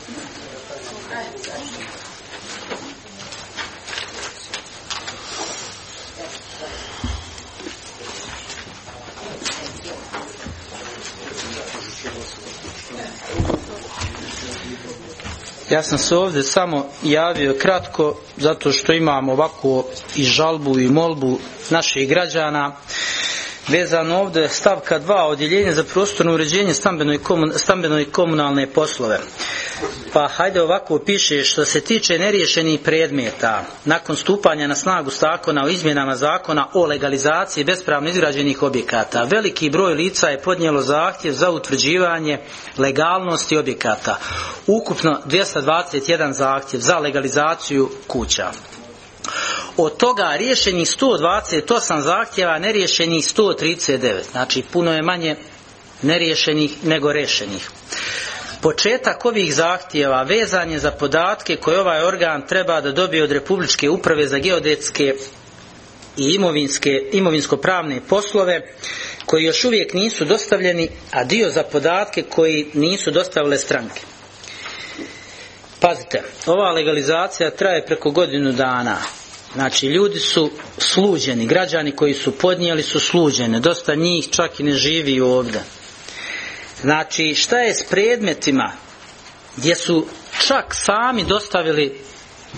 Ja sam se ovdje samo javio kratko zato što imam ovako i žalbu i molbu naših građana vezano ovdje stavka 2 odjeljenje za prostorno uređenje stambeno i komunalne poslove. Pa hajde ovako piše: što se tiče neriješenih predmeta nakon stupanja na snagu zakona o izmjenama zakona o legalizaciji bespravno izgrađenih objekata, veliki broj lica je podnijelo zahtjev za utvrđivanje legalnosti objekata. Ukupno 221 zahtjev za legalizaciju kuća. Od toga riješenih 128 zahtjeva, neriješenih 139. Znači puno je manje neriješenih nego rešenih. Početak ovih zahtjeva vezan je za podatke koje ovaj organ treba da dobije od Republičke uprave za geodetske i imovinsko-pravne poslove, koji još uvijek nisu dostavljeni, a dio za podatke koji nisu dostavile stranke. Pazite, ova legalizacija traje preko godinu dana. Znači ljudi su sluđeni, građani koji su podnijeli su sluđeni, dosta njih čak i ne živi ovdje. Znači šta je s predmetima gdje su čak sami dostavili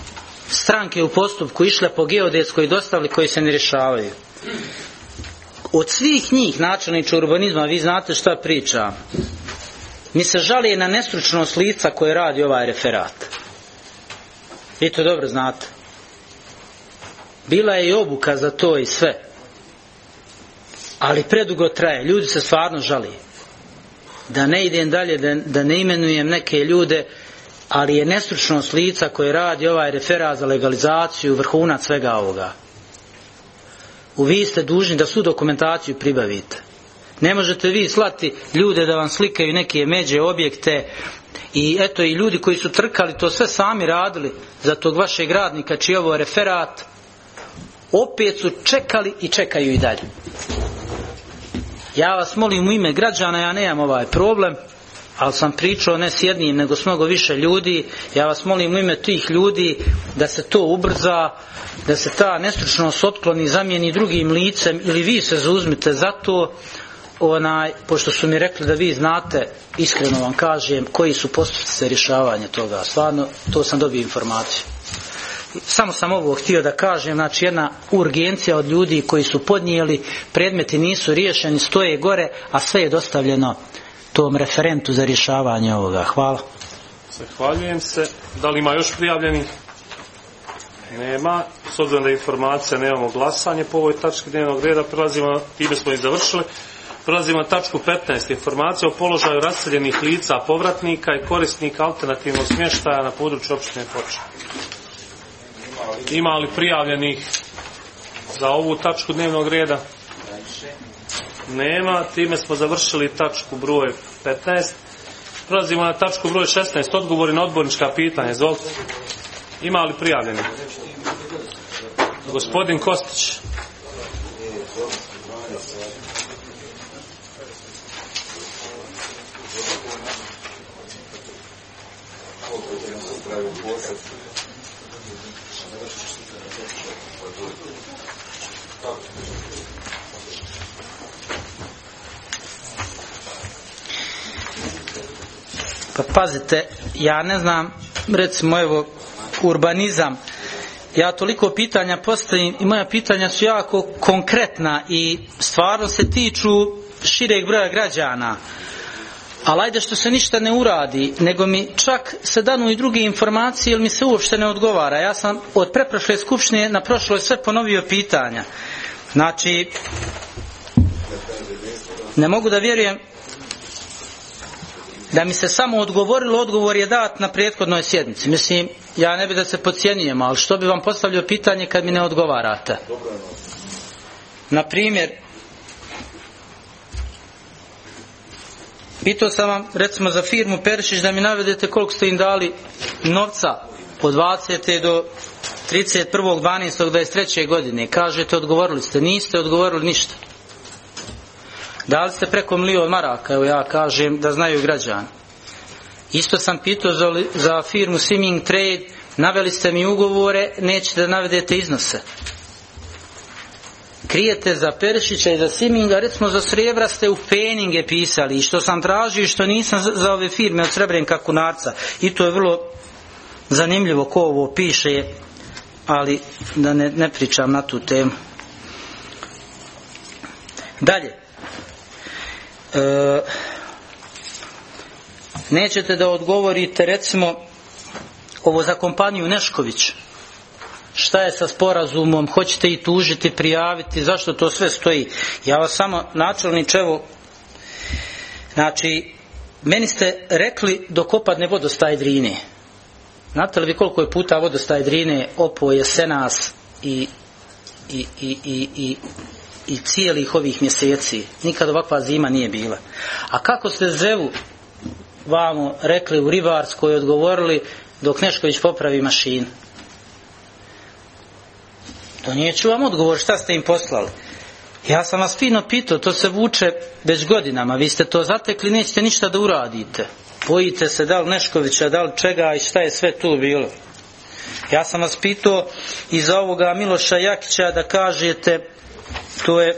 stranke u postupku, išle po geodetskoj i dostavili, koji se ne rješavaju? od svih njih načelniče urbanizma, vi znate šta pričam, mi se žali na nestručnost lica koje radi ovaj referat. Vi to dobro znate. Bila je i obuka za to i sve. Ali predugo traje. Ljudi se stvarno žali. Da ne idem dalje, da ne imenujem neke ljude, ali je nestručnost lica koje radi ovaj referat za legalizaciju vrhunac svega ovoga. Vi ste dužni da svu dokumentaciju pribavite. Ne možete vi slati ljude da vam slikaju neke međe, objekte, i eto i ljudi koji su trkali to sve sami radili za tog vašeg radnika čiji je ovo referat, opet su čekali i čekaju i dalje. Ja vas molim u ime građana, ja nemam ovaj problem, ali sam pričao ne s jednim nego s mnogo više ljudi, ja vas molim u ime tih ljudi da se to ubrza, da se ta nestručnost otkloni, zamijeni drugim licem, ili vi se zauzmite za to, pošto su mi rekli da vi znate, iskreno vam kažem, koji su postupci za rješavanje toga. Stvarno, to sam dobio informaciju. Samo sam ovo htio da kažem, znači jedna urgencija od ljudi koji su podnijeli, predmeti nisu riješeni, stoje gore, a sve je dostavljeno tom referentu za rješavanje ovoga. Hvala. Zahvaljujem se. Da li ima još prijavljenih? Nema. S obzirom da je informacija, nemamo glasanje po ovoj tački dnevnog reda, time smo i završili. Prelazimo na tačku 15. Informacija o položaju raseljenih lica, povratnika i korisnika alternativnog smještaja na području opštine Foča. Ima li prijavljenih za ovu tačku dnevnog reda? Nema. Time smo završili tačku broj 15. Prelazimo na tačku broj 16. Odgovori na odbornička pitanja. Izvolite. Ima li prijavljenih? Gospodin Kostić. Pa pazite, ja ne znam, recimo evo urbanizam, ja toliko pitanja postavim i moja pitanja su jako konkretna i stvarno se tiču šireg broja građana. Ali ajde što se ništa ne uradi, nego mi čak se danu i druge informacije, jer mi se uopšte ne odgovara. Ja sam od pretprošle skupštine na prošloj sve ponovio pitanja. Znači, ne mogu da vjerujem da mi se samo odgovorilo, odgovor je dat na prethodnoj sjednici. Mislim, ja ne bi da se podcjenjujem, ali što bi vam postavljao pitanje kad mi ne odgovarate? Na primjer, pitao sam vam recimo za firmu Perišić da mi navedete koliko ste im dali novca od 20. do 31.12.23. godine. Kažete odgovorili ste, niste odgovorili ništa. Dali ste preko 1.000.000 maraka, evo ja kažem da znaju građani. Isto sam pitao za firmu Swimming Trade, naveli ste mi ugovore, nećete da navedete iznose. Krijete za Perišića i za Swiminga, recimo za Srebra ste u Peninge pisali, i što sam tražio i što nisam za ove firme od Srebrenka Kunarca. I to je vrlo zanimljivo ko ovo piše, ali da ne pričam na tu temu. Dalje. Nećete da odgovorite recimo ovo za kompaniju Nešković. Šta je sa sporazumom, hoćete i tužiti, prijaviti, zašto to sve stoji? Ja vas samo načelniče, evo, znači, meni ste rekli dok opadne vodostaj Drine. Znate li vi koliko je puta vodostaj Drine opao jesenas i cijelih ovih mjeseci? Nikad ovakva zima nije bila. A kako ste Zevu vamo rekli u Ribarskoj, odgovorili dok Nešković popravi mašinu? To nije ću vam odgovor šta ste im poslali. Ja sam vas fino pitao, to se vuče već godinama, vi ste to zatekli, nećete ništa da uradite. Bojite se da li Neškovića, da li čega i šta je sve tu bilo. Ja sam vas pitao i za ovoga Miloša Jakića da kažete, to je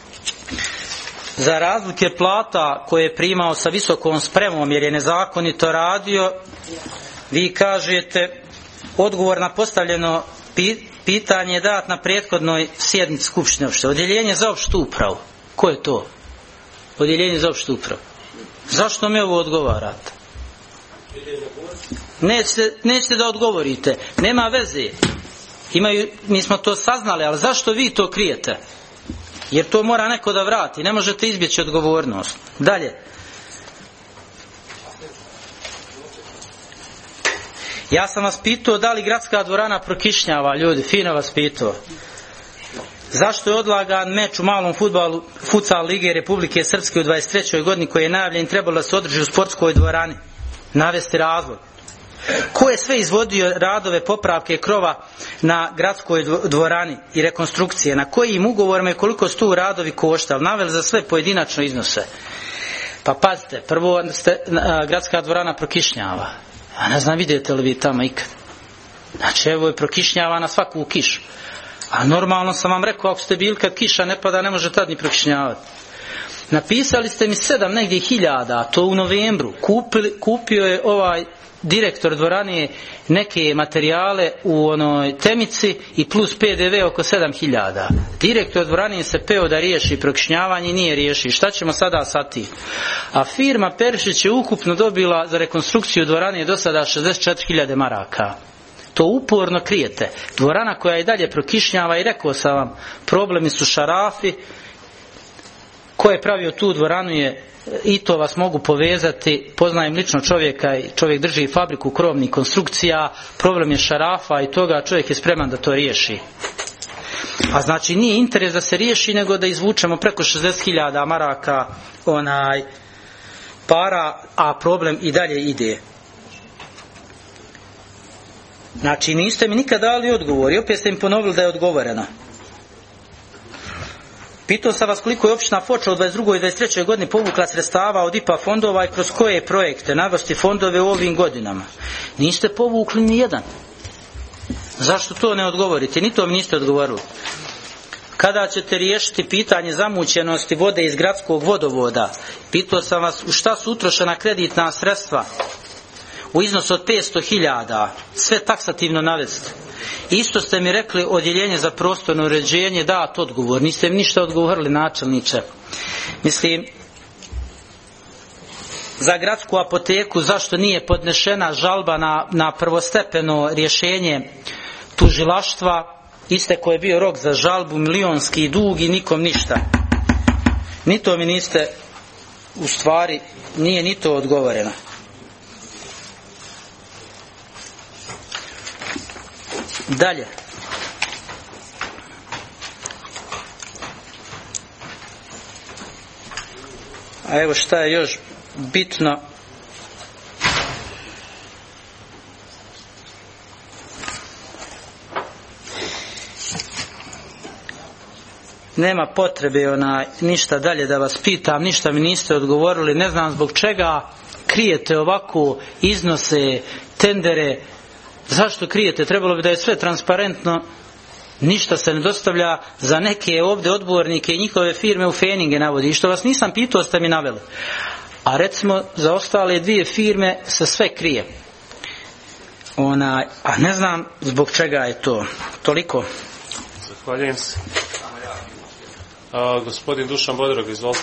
za razlike plata koje je primao sa visokom spremom jer je nezakonito radio, vi kažete odgovor na postavljeno pitanje je dat na prethodnoj sjednici Skupštine opšte. Odjeljenje za opštu upravu. Ko je to? Odjeljenje za opštu upravu. Zašto mi ovo odgovarate? Nećete da odgovorite. Nema veze. Mi smo to saznali, ali zašto vi to krijete? Jer to mora neko da vrati. Ne možete izbjeći odgovornost. Dalje. Ja sam vas pitao da li gradska dvorana prokišnjava, ljudi, fino vas pitao. Zašto je odlagan meč u malom fudbalu futsal Lige Republike Srpske u 23. godini koji je najavljen trebalo da se održi u sportskoj dvorani? Navesti razlog. Ko je sve izvodio radove popravke krova na gradskoj dvorani i rekonstrukcije? Na kojim ugovorima i koliko su tu radovi koštali? Naveli za sve pojedinačno iznose. Pa pazite, prvo gradska dvorana prokišnjava. A ne znam, vidite li vi tamo ikad? Znači, evo je prokišnjava na svaku kišu. A normalno sam vam rekao, ako ste bili kad kiša ne pada, ne može tad ni prokišnjavati. Napisali ste mi 7 negdje hiljada, to u novembru. Kupio je ovaj direktor dvorane neke materijale u onoj Temici i plus PDV oko 7.000. Direktor dvorane se peo da riješi prokišnjavanje i nije riješi. Šta ćemo sada sa tim? A firma Perišić je ukupno dobila za rekonstrukciju dvorane do sada 64.000 maraka. To uporno krijete. Dvorana koja i dalje prokišnjava, i rekao sam vam, problemi su šarafi. Ko je pravio tu dvoranu je, i to vas mogu povezati, poznajem lično čovjeka i čovjek drži fabriku krovnih konstrukcija, problem je šarafa i toga čovjek je spreman da to riješi. A znači nije interes da se riješi, nego da izvučemo preko 60.000 maraka para, a problem i dalje ide. Znači niste mi nikad dali odgovor i opet ste mi ponovili da je odgovoreno. Pitao sam vas koliko je općina Foča u 22. i 23. godini povukla sredstava od IPA fondova i kroz koje projekte, navesti fondove u ovim godinama. Niste povukli ni jedan. Zašto to ne odgovorite? Ni to mi niste odgovorili. Kada ćete riješiti pitanje zamućenosti vode iz gradskog vodovoda? Pitao sam vas u šta su utrošena kreditna sredstva u iznosu od 500.000, sve taksativno navesti. Isto ste mi rekli odjeljenje za prostorno uređenje, dat odgovor, niste mi ništa odgovorili načelniče. Mislim, za gradsku apoteku zašto nije podnešena žalba na prvostepeno rješenje tužilaštva, isteko je bio rok za žalbu, milionski dug i nikom ništa. Ni to mi niste, u stvari nije ni to odgovoreno. Dalje. A evo šta je još bitno. Nema potrebe ništa dalje da vas pitam, ništa mi niste odgovorili, ne znam zbog čega krijete ovako iznose, tendere. Zašto krijete? Trebalo bi da je sve transparentno. Ništa se ne dostavlja. Za neke ovdje odbornike i njihove firme u Feninge navodi. I što vas nisam pitao ste mi naveli. A recimo za ostale 2 firme se sve krije. A ne znam zbog čega je to. Toliko. Zahvaljujem se. Gospodin Dušan Bodrog, izvolite.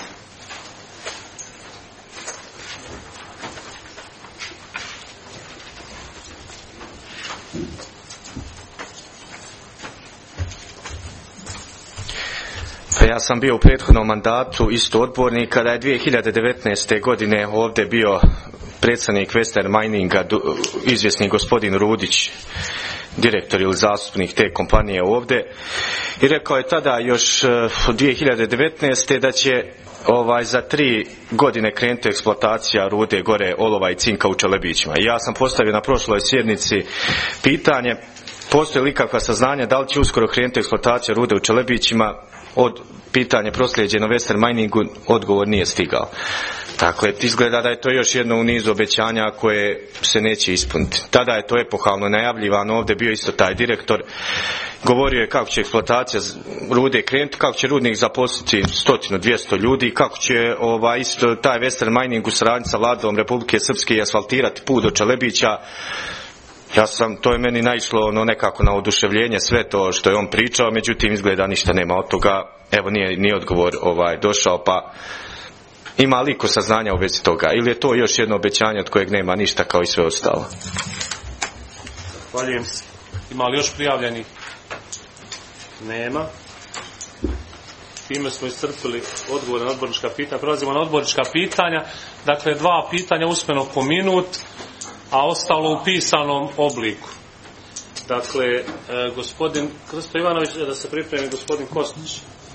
Ja sam bio u prethodnom mandatu isto odbornik kada je 2019. godine ovdje bio predsjednik Western Mininga, izvjesni gospodin Rudić, direktor ili zastupnik te kompanije ovdje, i rekao je tada još 2019. da će za 3 godine krenuti eksploatacija rude gore olova i cinka u Čelebićima. I ja sam postavio na prošloj sjednici pitanje, postoji li kakva saznanja da li će uskoro krenuti eksploatacija rude u Čelebićima? Od pitanje proslijeđeno Western Miningu, odgovor nije stigao. Dakle, izgleda da je to još jedno u nizu obećanja koje se neće ispuniti. Tada je to epohalno najavljivano, ovdje bio isto taj direktor, govorio je kako će eksploatacija rude krenuti, kako će rudnik zaposliti 100-200 ljudi, kako će isto taj Western Mining u saradnji sa vladom Republike Srpske asfaltirati put do Čelebića. To je meni naišlo nekako na oduševljenje sve to što je on pričao, međutim izgleda ništa nema od toga. Evo nije odgovor došao, pa ima li iko saznanja u vezi toga ili je to još jedno obećanje od kojeg nema ništa kao i sve ostalo? Zahvaljujem se. Ima li još prijavljenih? Nema. Time smo iscrpili odgovor na odbornička pitanja. Prelazimo na odbornička pitanja. Dakle, 2 pitanja usmeno po minut, a ostalo u pisanom obliku. Dakle, gospodin Krsto Ivanović, da se pripremi gospodin Kostić.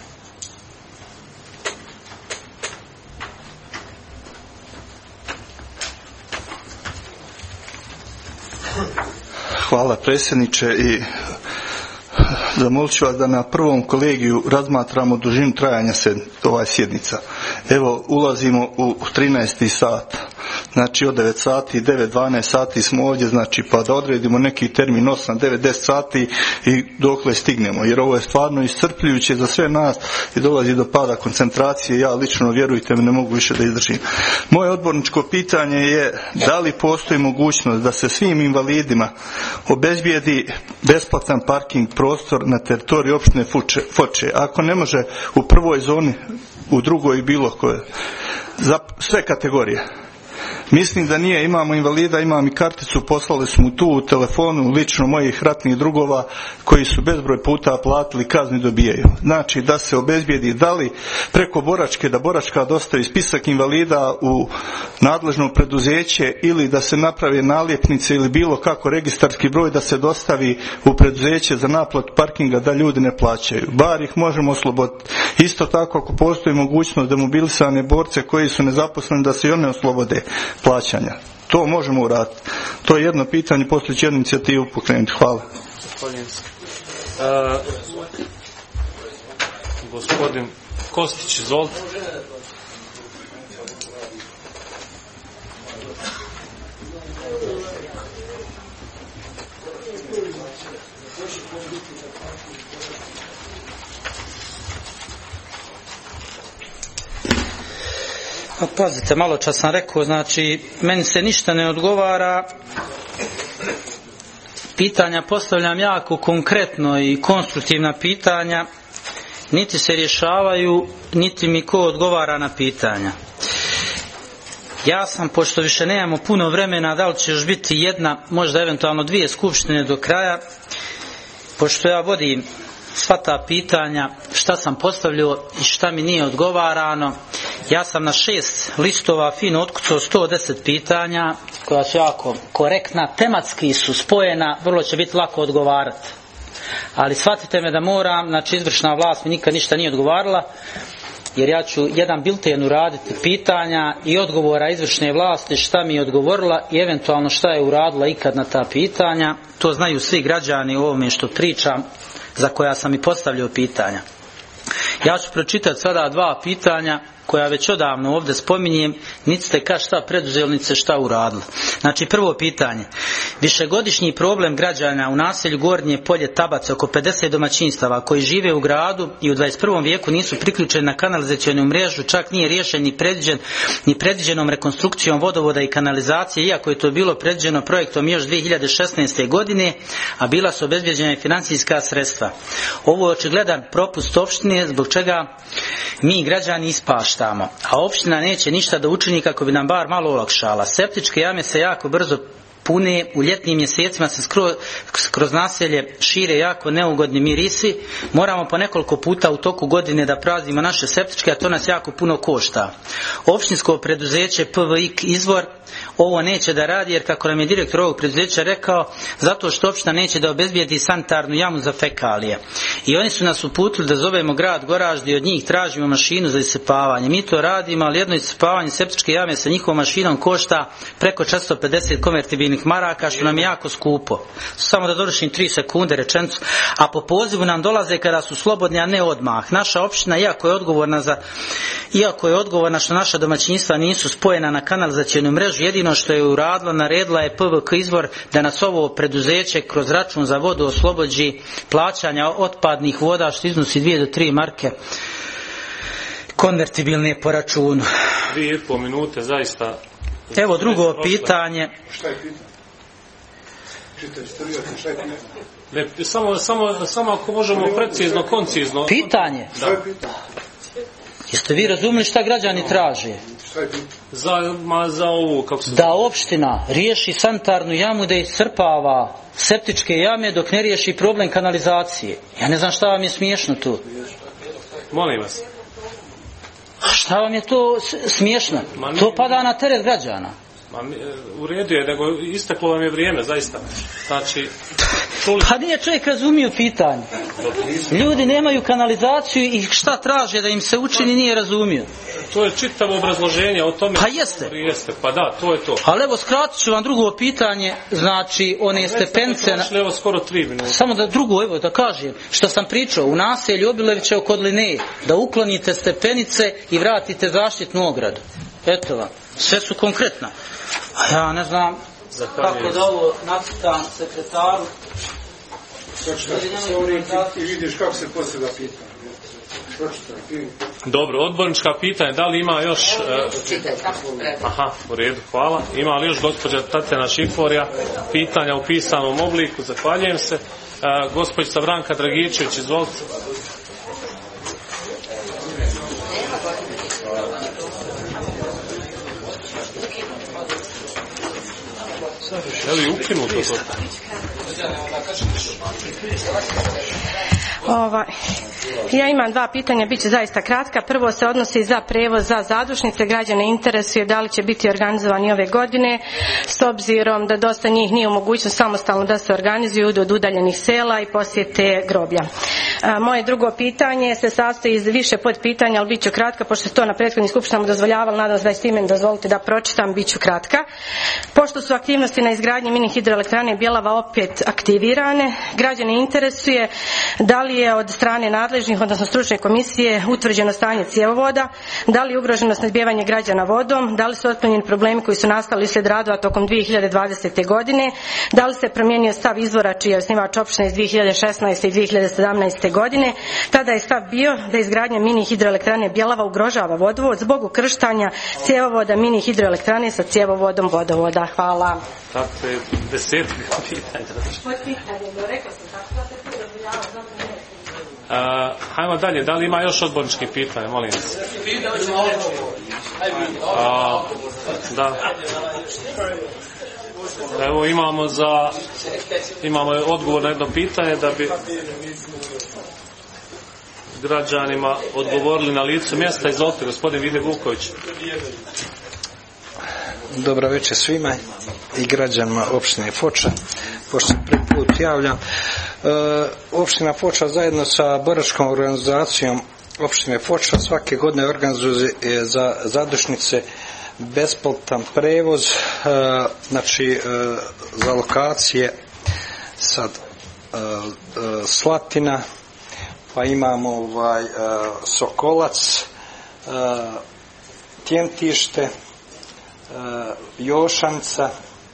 Hvala predsjedniče i zamolit ću vas da na prvom kolegiju razmatramo dužinu trajanja sjednica. Evo, ulazimo u 13. sat. Znači od 9 sati, 9, 12 sati smo ovdje, znači pa da odredimo neki termin 8, 9, 10 sati i dokle stignemo. Jer ovo je stvarno iscrpljujuće za sve nas i dolazi do pada koncentracije. Ja lično, vjerujte mi, ne mogu više da izdržim. Moje odborničko pitanje je da li postoji mogućnost da se svim invalidima obezbijedi besplatan parking prostor na teritoriji opštine Foče. Ako ne može u prvoj zoni, u drugoj i bilo koje. Za sve kategorije. Mislim da nije, imamo invalida, imam i karticu, poslali smo tu u telefonu lično mojih ratnih drugova koji su bezbroj puta platili, kazni dobijaju. Znači da se obezbijedi da li preko Boračke, da Boračka dostavi spisak invalida u nadležno preduzeće ili da se napravi naljepnice ili bilo kako registarski broj da se dostavi u preduzeće za naplatu parkinga da ljudi ne plaćaju. Bar ih možemo osloboditi. Isto tako ako postoji mogućnost da mobilisane borce koji su nezaposleni da se i one oslobode plaćanja. To možemo uraditi. To je jedno pitanje, poslije će jednu inicijativu pokrenuti. Hvala. Gospodin Kostić, izvolite. Pazite, malo čas sam rekao, znači meni se ništa ne odgovara, pitanja postavljam jako konkretno i konstruktivna pitanja, niti se rješavaju, niti mi ko odgovara na pitanja. Ja sam, pošto više nemamo puno vremena, da li će još biti jedna, možda eventualno 2 skupštine do kraja, pošto ja vodim sva ta pitanja, šta sam postavljao i šta mi nije odgovarano, ja sam na 6 listova fino otkucao 110 pitanja koja su jako korektna, tematski su spojena, vrlo će biti lako odgovarati. Ali shvatite me da moram, znači izvršna vlast mi nikad ništa nije odgovarala, jer ja ću jedan bilten uraditi pitanja i odgovora izvršne vlasti šta mi je odgovorila i eventualno šta je uradila ikad na ta pitanja. To znaju svi građani u ovome što pričam, za koja sam i postavljao pitanja. Ja ću pročitati sada 2 pitanja koja već odavno ovdje spominjem, niti ste ka šta preduzelnice šta uradili. Znači prvo pitanje, višegodišnji problem građana u naselju Gornje Polje Tabac, oko 50 domaćinstava koji žive u gradu i u 21. vijeku nisu priključeni na kanalizacionu mrežu, čak nije riješen ni predviđenom rekonstrukcijom vodovoda i kanalizacije, iako je to bilo predviđeno projektom još 2016. godine, a bila su obezbeđena i financijska sredstva. Ovo je očigledan propust opštine zbog čega mi građani ispaštamo, a opština neće ništa da učini kako bi nam bar malo olakšala. Septičke jame se jako brzo pune, u ljetnim mjesecima se kroz naselje šire jako neugodni mirisi, moramo po nekoliko puta u toku godine da praznimo naše septičke, a to nas jako puno košta. Opštinsko preduzeće PVIK Izvor ovo neće da radi, jer kako nam je direktor ovog preduzeća rekao, zato što opština neće da obezbijedi sanitarnu jamu za fekalije. I oni su nas uputili da zovemo grad Goražde i od njih tražimo mašinu za isipavanje. Mi to radimo, ali jedno isipavanje septičke jame sa njihovom mašinom košta preko 450 konvertibilnih maraka, što nam je jako skupo. Samo da dovršim 3 sekunde rečenicu. A po pozivu nam dolaze kada su slobodni, a ne odmah. Naša opština, iako je odgovorna što naša domaćinstva nisu spojena na kanalizacionu mrežu, jedino što je uradila, naredila je PVK Izvor da nas ovo preduzeće kroz račun za vodu oslobođi plaćanja otpadnih voda, što iznosi 2 do 3 marke konvertibilne po računu. 2,5 minute, zaista. Evo drugo pitanje. Samo ako možemo precizno, koncizno. Pitanje. Jeste vi razumili šta građani traže? Za ovu, kako se da opština riješi sanitarnu jamu, da iscrpava septičke jame dok ne riješi problem kanalizacije. Ja ne znam šta vam je smiješno tu. Molim vas. Šta vam je to smiješno? To pada na teret građana. U redu je, nego isteklo vam je vrijeme, zaista. Znači, pa nije čovjek razumio pitanje. Ljudi nemaju kanalizaciju i šta traže da im se učini, nije razumio. To je čitavo obrazloženje o tome. Pa jeste. Pa da, to je to. Ali evo, skratit ću vam drugo pitanje, znači one stepence. Evo skoro 3 minuta. Samo da drugo, evo da kažem, što sam pričao, u naselju Obilevića kod Lineje, da uklonite stepenice i vratite zaštitnu ogradu. Eto vam, sve su konkretna. A ja ne znam kako da ovo nacitam sekretaru. I vidiš kako se postavlja pitanje. Dobro, odbornička pitanja, da li ima još... Aha, u redu, hvala. Ima li još gospođa Tatjana Šiforija pitanja u pisanom obliku? Zahvaljujem se. Gospođica Branka Dragičević, izvolite. Je li ukinuto to? Ja imam 2 pitanja, bit će zaista kratka. Prvo se odnosi za prevoz za zadušnice. Građane interesuje da li će biti organizovani ove godine, s obzirom da dosta njih nije u mogućnosti samostalno da se organizuju od udaljenih sela i posjete groblja. Moje drugo pitanje se sastoji iz više podpitanja, ali bit ću kratka, pošto se to na prethodnim skupštinama dozvoljavalo, nadam se da ste imen dozvolite da pročitam, bit ću kratka. Pošto su aktivnosti na izgradnji mini hidroelektrane Bjelava opet aktivirane, građane interesuje da li je od strane nadležnih, odnosno stručne komisije, utvrđeno stanje cjevovoda, da li je ugroženo snabdijevanje građana vodom, da li su otklonjeni problemi koji su nastali uslijed radova tokom 2020. godine, da li se promijenio stav izvora čiji je osnivač opštine iz 2016. i 2017. godine. Tada je stav bio da izgradnja mini hidroelektrane Bjelava ugrožava vodovod zbog ukrštanja cjevovoda mini hidroelektrane sa cjevovodom vodovoda. Hvala. Tako je 10 pitanja. Rekao sam tako da se to dozvoljava. Hajmo dalje, da li ima još odborničkih pitanja, molim vas. Da. Evo imamo odgovor na jedno pitanje da bi građanima odgovorili na licu mjesta. Izvolite, gospodin Vide Vuković. Dobro večer svima i građanima opštine Foča. Pošto se prvi put javljam, opština Foča zajedno sa boračkom organizacijom opštine Foča svake godine organizuje za zadušnice besplatan prevoz, znači za lokacije sad Slatina, pa imamo Sokolac, Tjentište, Jošanca,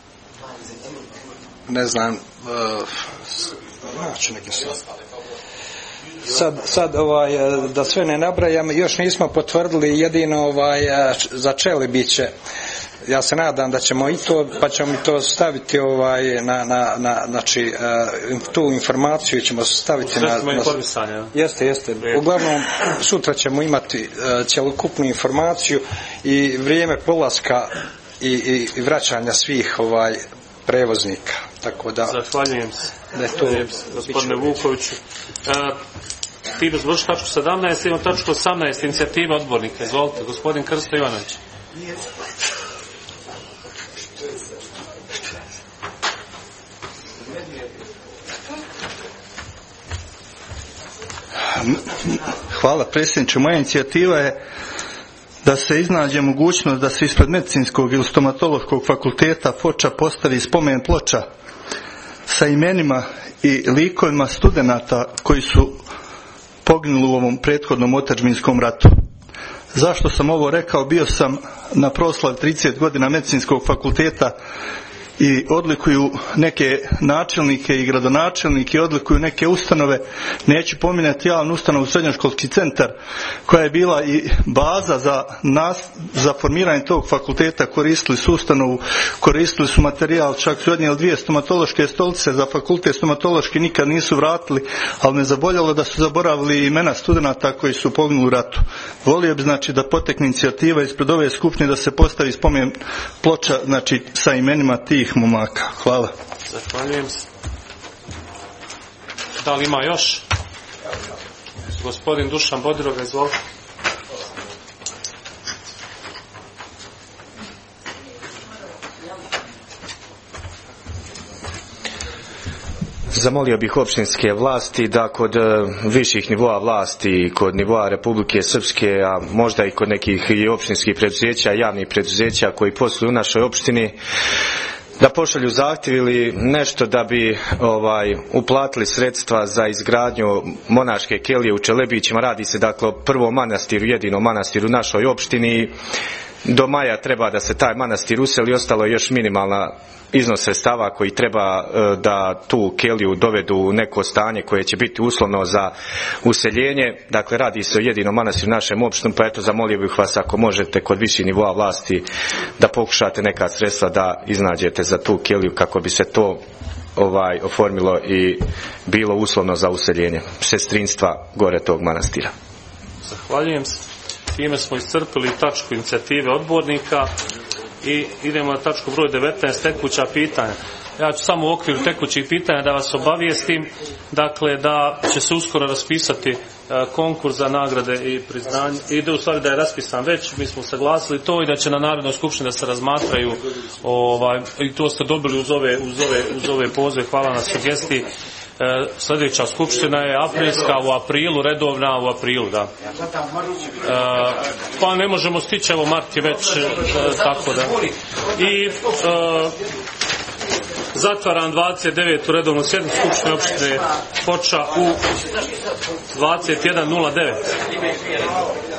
ne znam, znači neki sad da sve ne nabrajam, još nismo potvrdili jedino za Čelibiće. Ja se nadam da ćemo i to, pa ćemo i to staviti znači tu informaciju ćemo staviti jeste. Uglavnom sutra ćemo imati cjelokupnu informaciju i vrijeme polaska i vraćanja svih prevoznika. Tako da zahvaljujem se gospodine Vukoviću. Time završi tačku 17, imamo tačku 18, inicijativa odbornika. Izvolite, gospodin Krsto Ivanović. Hvala predsjedniče. Moja inicijativa je da se iznađe mogućnost da se ispred medicinskog ili stomatološkog fakulteta Foča postavi spomen ploča sa imenima i likovima studenata koji su poginuli u ovom prethodnom otadžbinskom ratu. Zašto sam ovo rekao? Bio sam na proslavi 30 godina medicinskog fakulteta i odlikuju neke načelnike i gradonačelnike i odlikuju neke ustanove. Neću pominjati javnu ustanovu srednjoškolski centar koja je bila i baza za formiranje tog fakulteta. Koristili su ustanovu, koristili su materijal, čak su odnijeli 2 stomatološke stolice za fakultet stomatološki, nikad nisu vratili, ali me zaboljalo da su zaboravili imena studenata koji su poginuli u ratu. Volio bi znači da potekne inicijativa ispred ove skupštine da se postavi spomen ploča znači sa imenima tih momaka. Hvala. Zahvaljujem se. Da li ima još? Gospodin Dušan Bodiroga, izvolite. Zamolio bih opštinske vlasti da kod viših nivoa vlasti, kod nivoa Republike Srpske, a možda i kod nekih i opštinskih preduzeća, javnih preduzeća koji posluju u našoj opštini, da pošalju zahtjev ili nešto da bi uplatili sredstva za izgradnju monaške kelije u Čelebićima. Radi se dakle o prvom manastiru, jedinom manastiru u našoj opštini. Do maja treba da se taj manastir useli, ostalo je još minimalna iznos sredstava koji treba da tu keliju dovedu u neko stanje koje će biti uslovno za useljenje. Dakle, radi se o jedinom manastiru u našem opštinu, pa eto zamolio bih vas ako možete kod viših nivoa vlasti da pokušate neka sredstva da iznađete za tu keliju kako bi se to oformilo i bilo uslovno za useljenje sestrinstva gore tog manastira. Zahvaljujem se. Time smo iscrpili tačku inicijative odbornika i idemo na tačku broj 19, tekuća pitanja. Ja ću samo u okviru tekućih pitanja da vas obavijestim, dakle da će se uskoro raspisati konkurs za nagrade i priznanje, i da u stvari da je raspisan već, mi smo saglasili to i da će na Narodnoj skupštini da se razmatraju, i to ste dobili uz ove pozive, hvala na sugestiji. Sljedeća skupština je aprilska u aprilu, redovna u aprilu, da. Pa ne možemo stići, evo mart je već tako da. I zatvaram 29. redovnu sjednicu skupštine opštine Foča u 21:09.